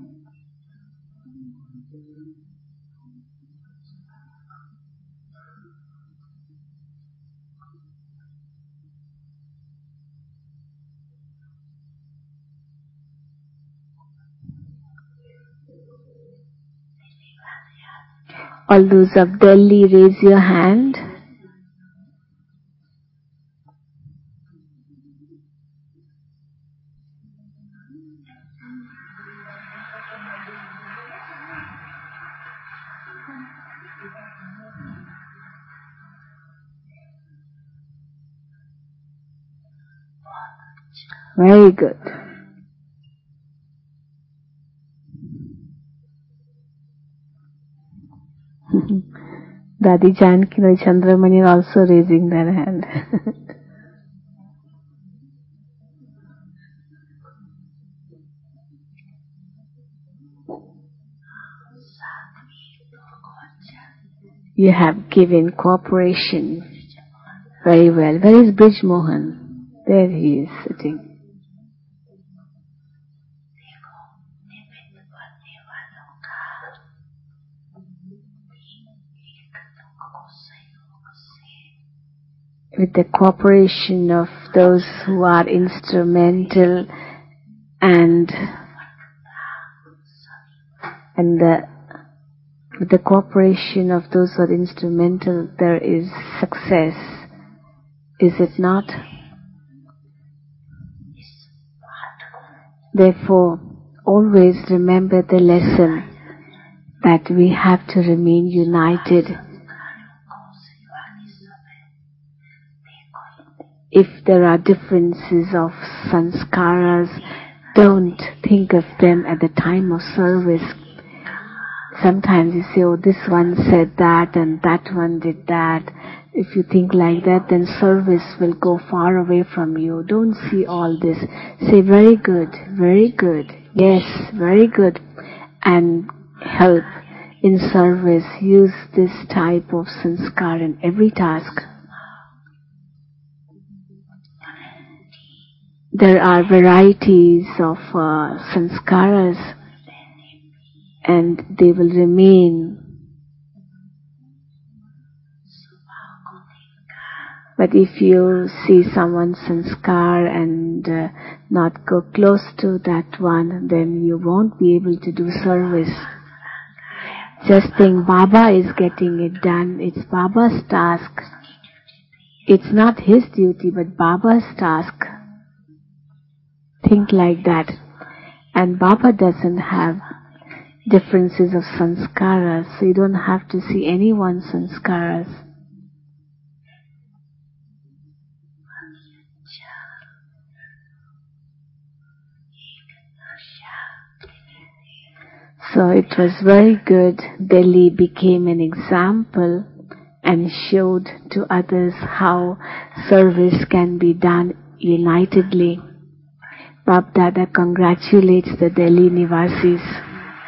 All those of Delhi, raise your hand. Very good. Dadi Janki and Chandramani are also raising their hand. You have given cooperation very well. Where is Brij Mohan? There he is sitting. With the cooperation of those who are instrumental with the cooperation of those who are instrumental, there is success. Is it not? Therefore, always remember the lesson that we have to remain united. If there are differences of sanskaras, don't think of them at the time of service. Sometimes you say, oh, this one said that and that one did that. If you think like that, then service will go far away from you. Don't see all this. Say, very good, yes, very good. And help in service. Use this type of sanskar in every task. There are varieties of sanskaras and they will remain. But if you see someone's sanskar and not go close to that one, then you won't be able to do service. Just think Baba is getting it done. It's Baba's task. It's not his duty, but Baba's task. Think like that. And Baba doesn't have differences of sanskaras, so you don't have to see anyone's sanskaras. So it was very good. Delhi became an example and showed to others how service can be done unitedly. Bab Dada congratulates the Delhi Nivasis.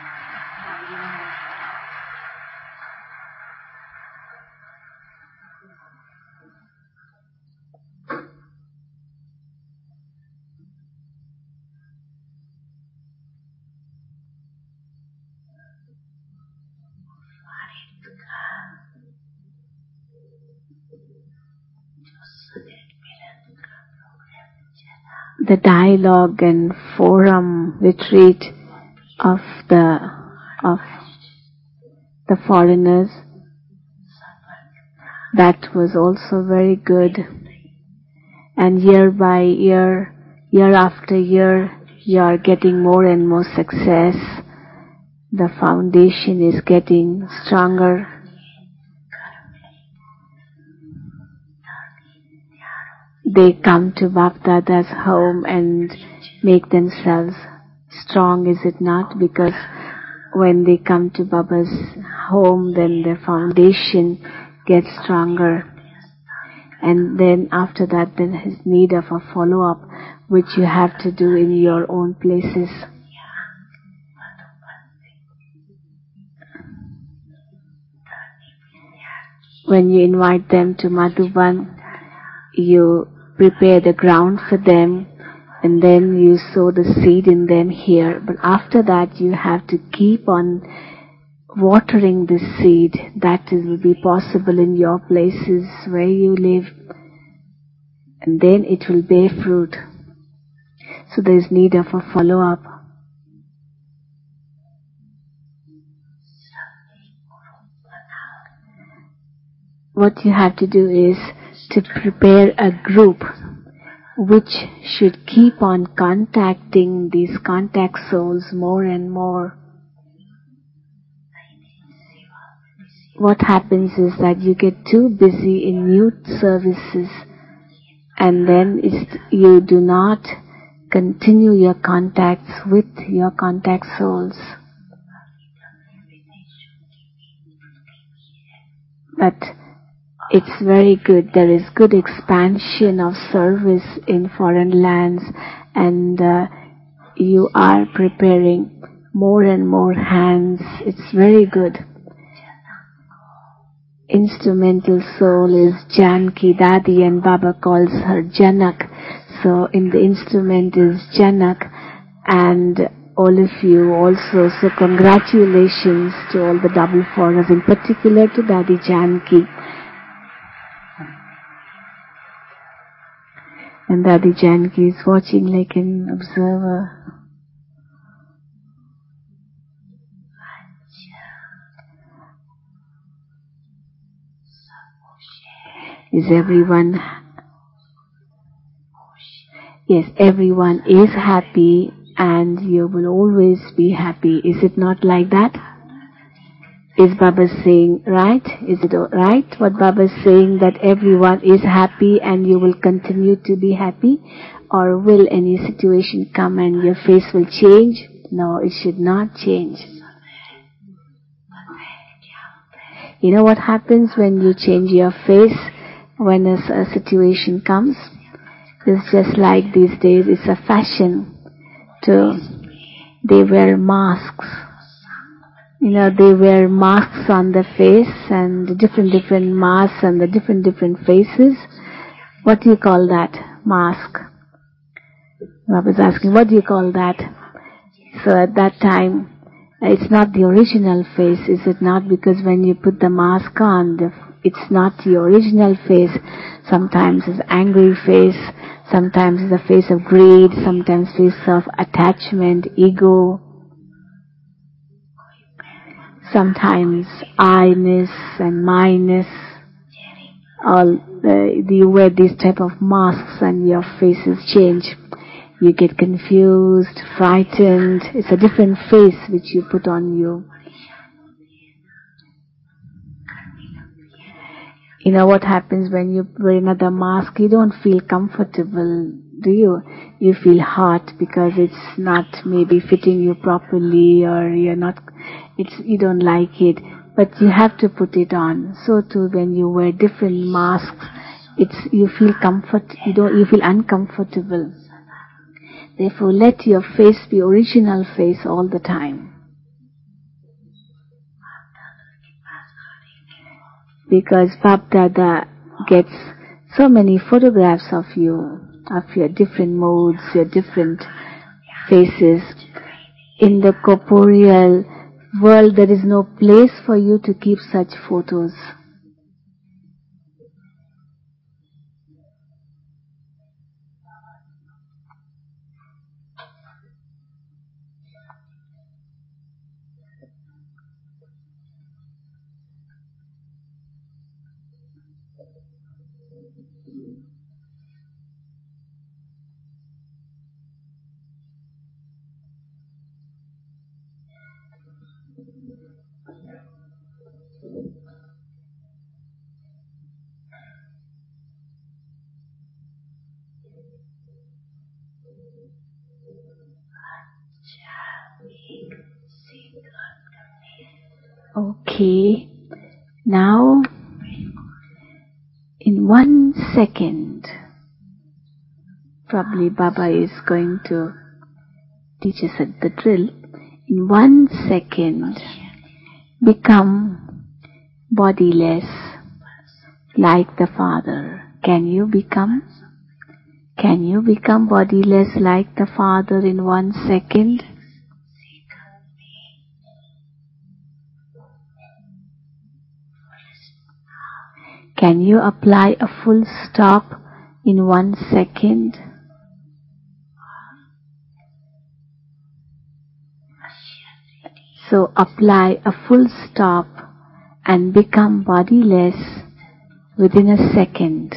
The dialogue and forum retreat of the foreigners, that was also very good. And year by year, year after year, you are getting more and more success. The foundation is getting stronger. they come to Bapdada's home and make themselves strong, is it not? Because when they come to Baba's home, then their foundation gets stronger. And then after that, there is need of a follow-up, which you have to do in your own places. When you invite them to Madhuban, you prepare the ground for them, and then you sow the seed in them here. But after that, you have to keep on watering this seed. That will be possible in your places where you live, and then it will bear fruit. So there is need of a follow-up. What you have to do is to prepare a group which should keep on contacting these contact souls more and more. What happens is that you get too busy in youth services, and then you do not continue your contacts with your contact souls. But it's very good. There is good expansion of service in foreign lands, and you are preparing more and more hands. It's very good. Instrumental soul is Janki Dadi, and Baba calls her Janak. So in the instrument is Janak, and all of you also. So congratulations to all the double foreigners, in particular to Dadi Janki. And Dadi Janki is watching like an observer. Is everyone? Yes, everyone is happy, and you will always be happy. Is it not like that? Is Baba saying right? Is it right what Baba is saying, that everyone is happy and you will continue to be happy? Or will any situation come and your face will change? No, it should not change. You know what happens when you change your face when a situation comes? It's just like these days, it's a fashion they wear masks. They wear masks on the face, and different masks and the different faces. What do you call that? Mask. I was asking, what do you call that? So at that time, it's not the original face, is it not? Because when you put the mask on, it's not the original face. Sometimes it's angry face, sometimes it's a face of greed, sometimes face of attachment, ego. Sometimes I-ness and my-ness. You wear these type of masks and your faces change. You get confused, frightened. It's a different face which you put on you. You know what happens when you wear another mask? You don't feel comfortable, do you? You feel hot because it's not maybe fitting you properly, or you don't like it. But you have to put it on. So too, when you wear different masks, you feel you feel uncomfortable. Therefore, let your face be original face all the time. Because Bapdada gets so many photographs of you, of your different moods, your different faces. In the corporeal world, there is no place for you to keep such photos. Okay. Now, in 1 second, probably Baba is going to teach us at the drill. In 1 second, become bodiless like the Father. Can you become bodiless like the Father in 1 second? Can you apply a full stop in 1 second? So apply a full stop and become bodiless within a second.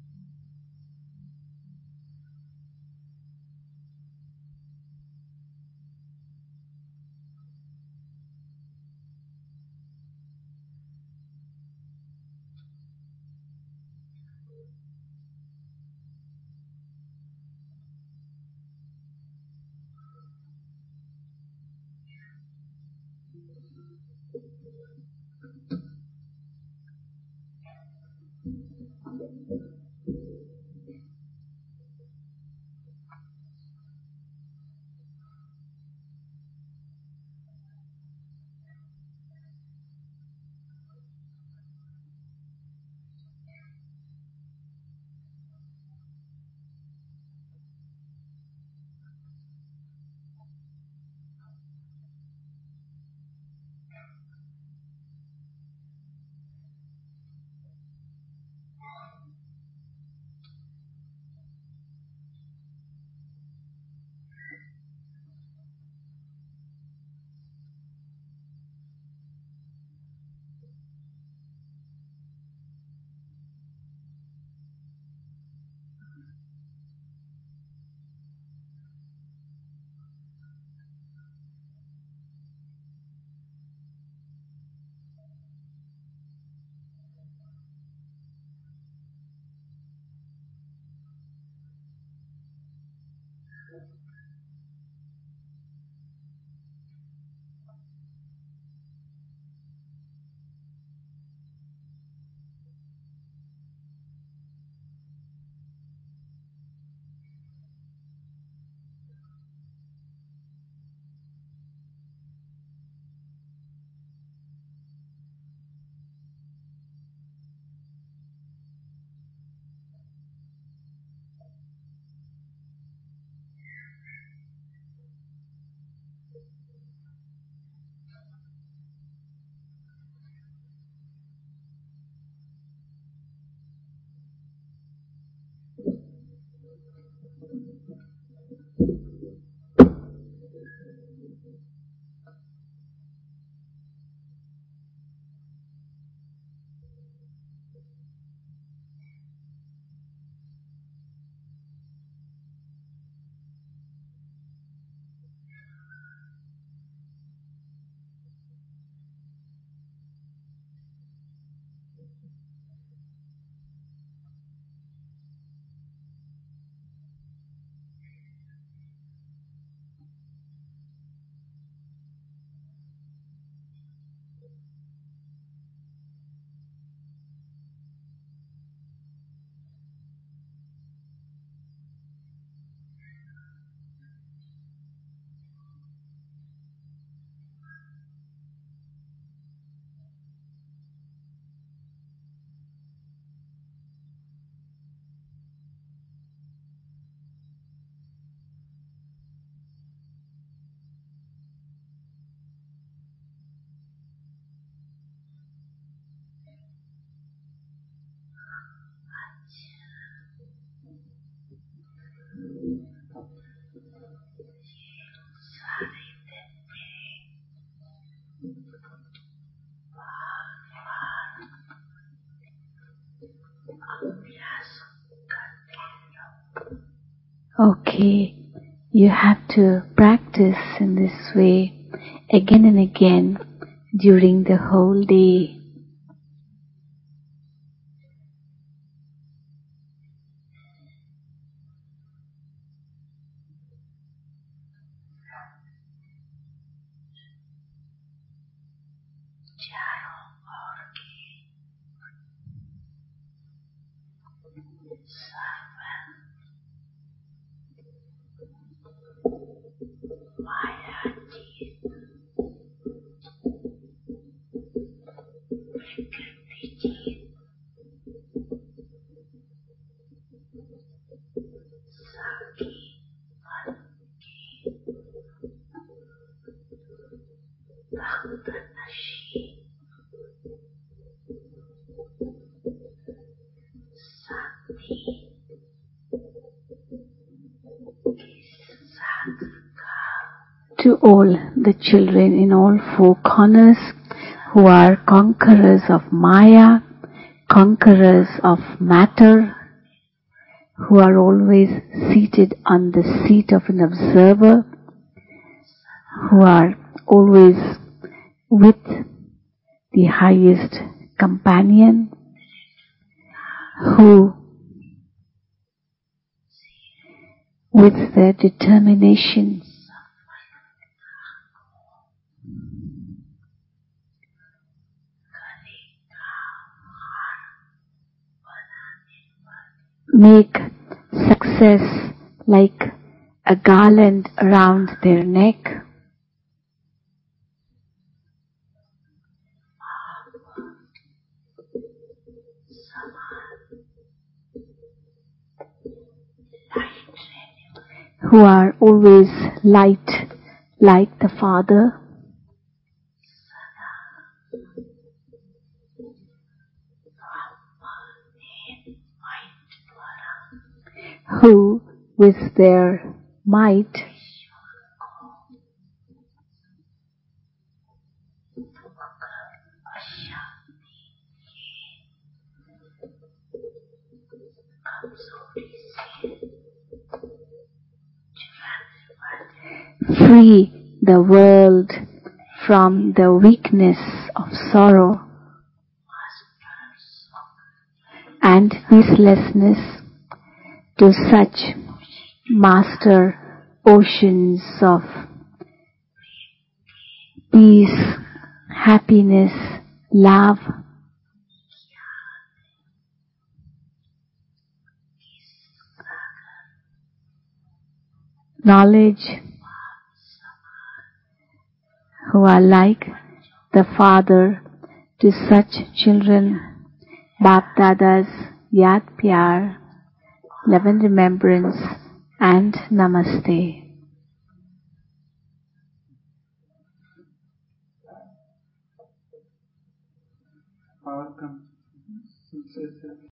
Okay, you have to practice in this way again and again during the whole day. चारों ओर की सर्व मायातीत विकृतिजीत सखी फल की भक्तनशी शांति की सागर का To all the children in all four corners who are conquerors of Maya, conquerors of matter, who are always seated on the seat of an observer, who are always with the highest companion, who with their determination make success like a garland around their neck, who are always light like the Father, who with their might free the world from the weakness of sorrow and listlessness to such master oceans of peace, happiness, love, knowledge, who are like the Father to such children, Baap Dada's Yad Pyar, love and remembrance, and Namaste. Power comes.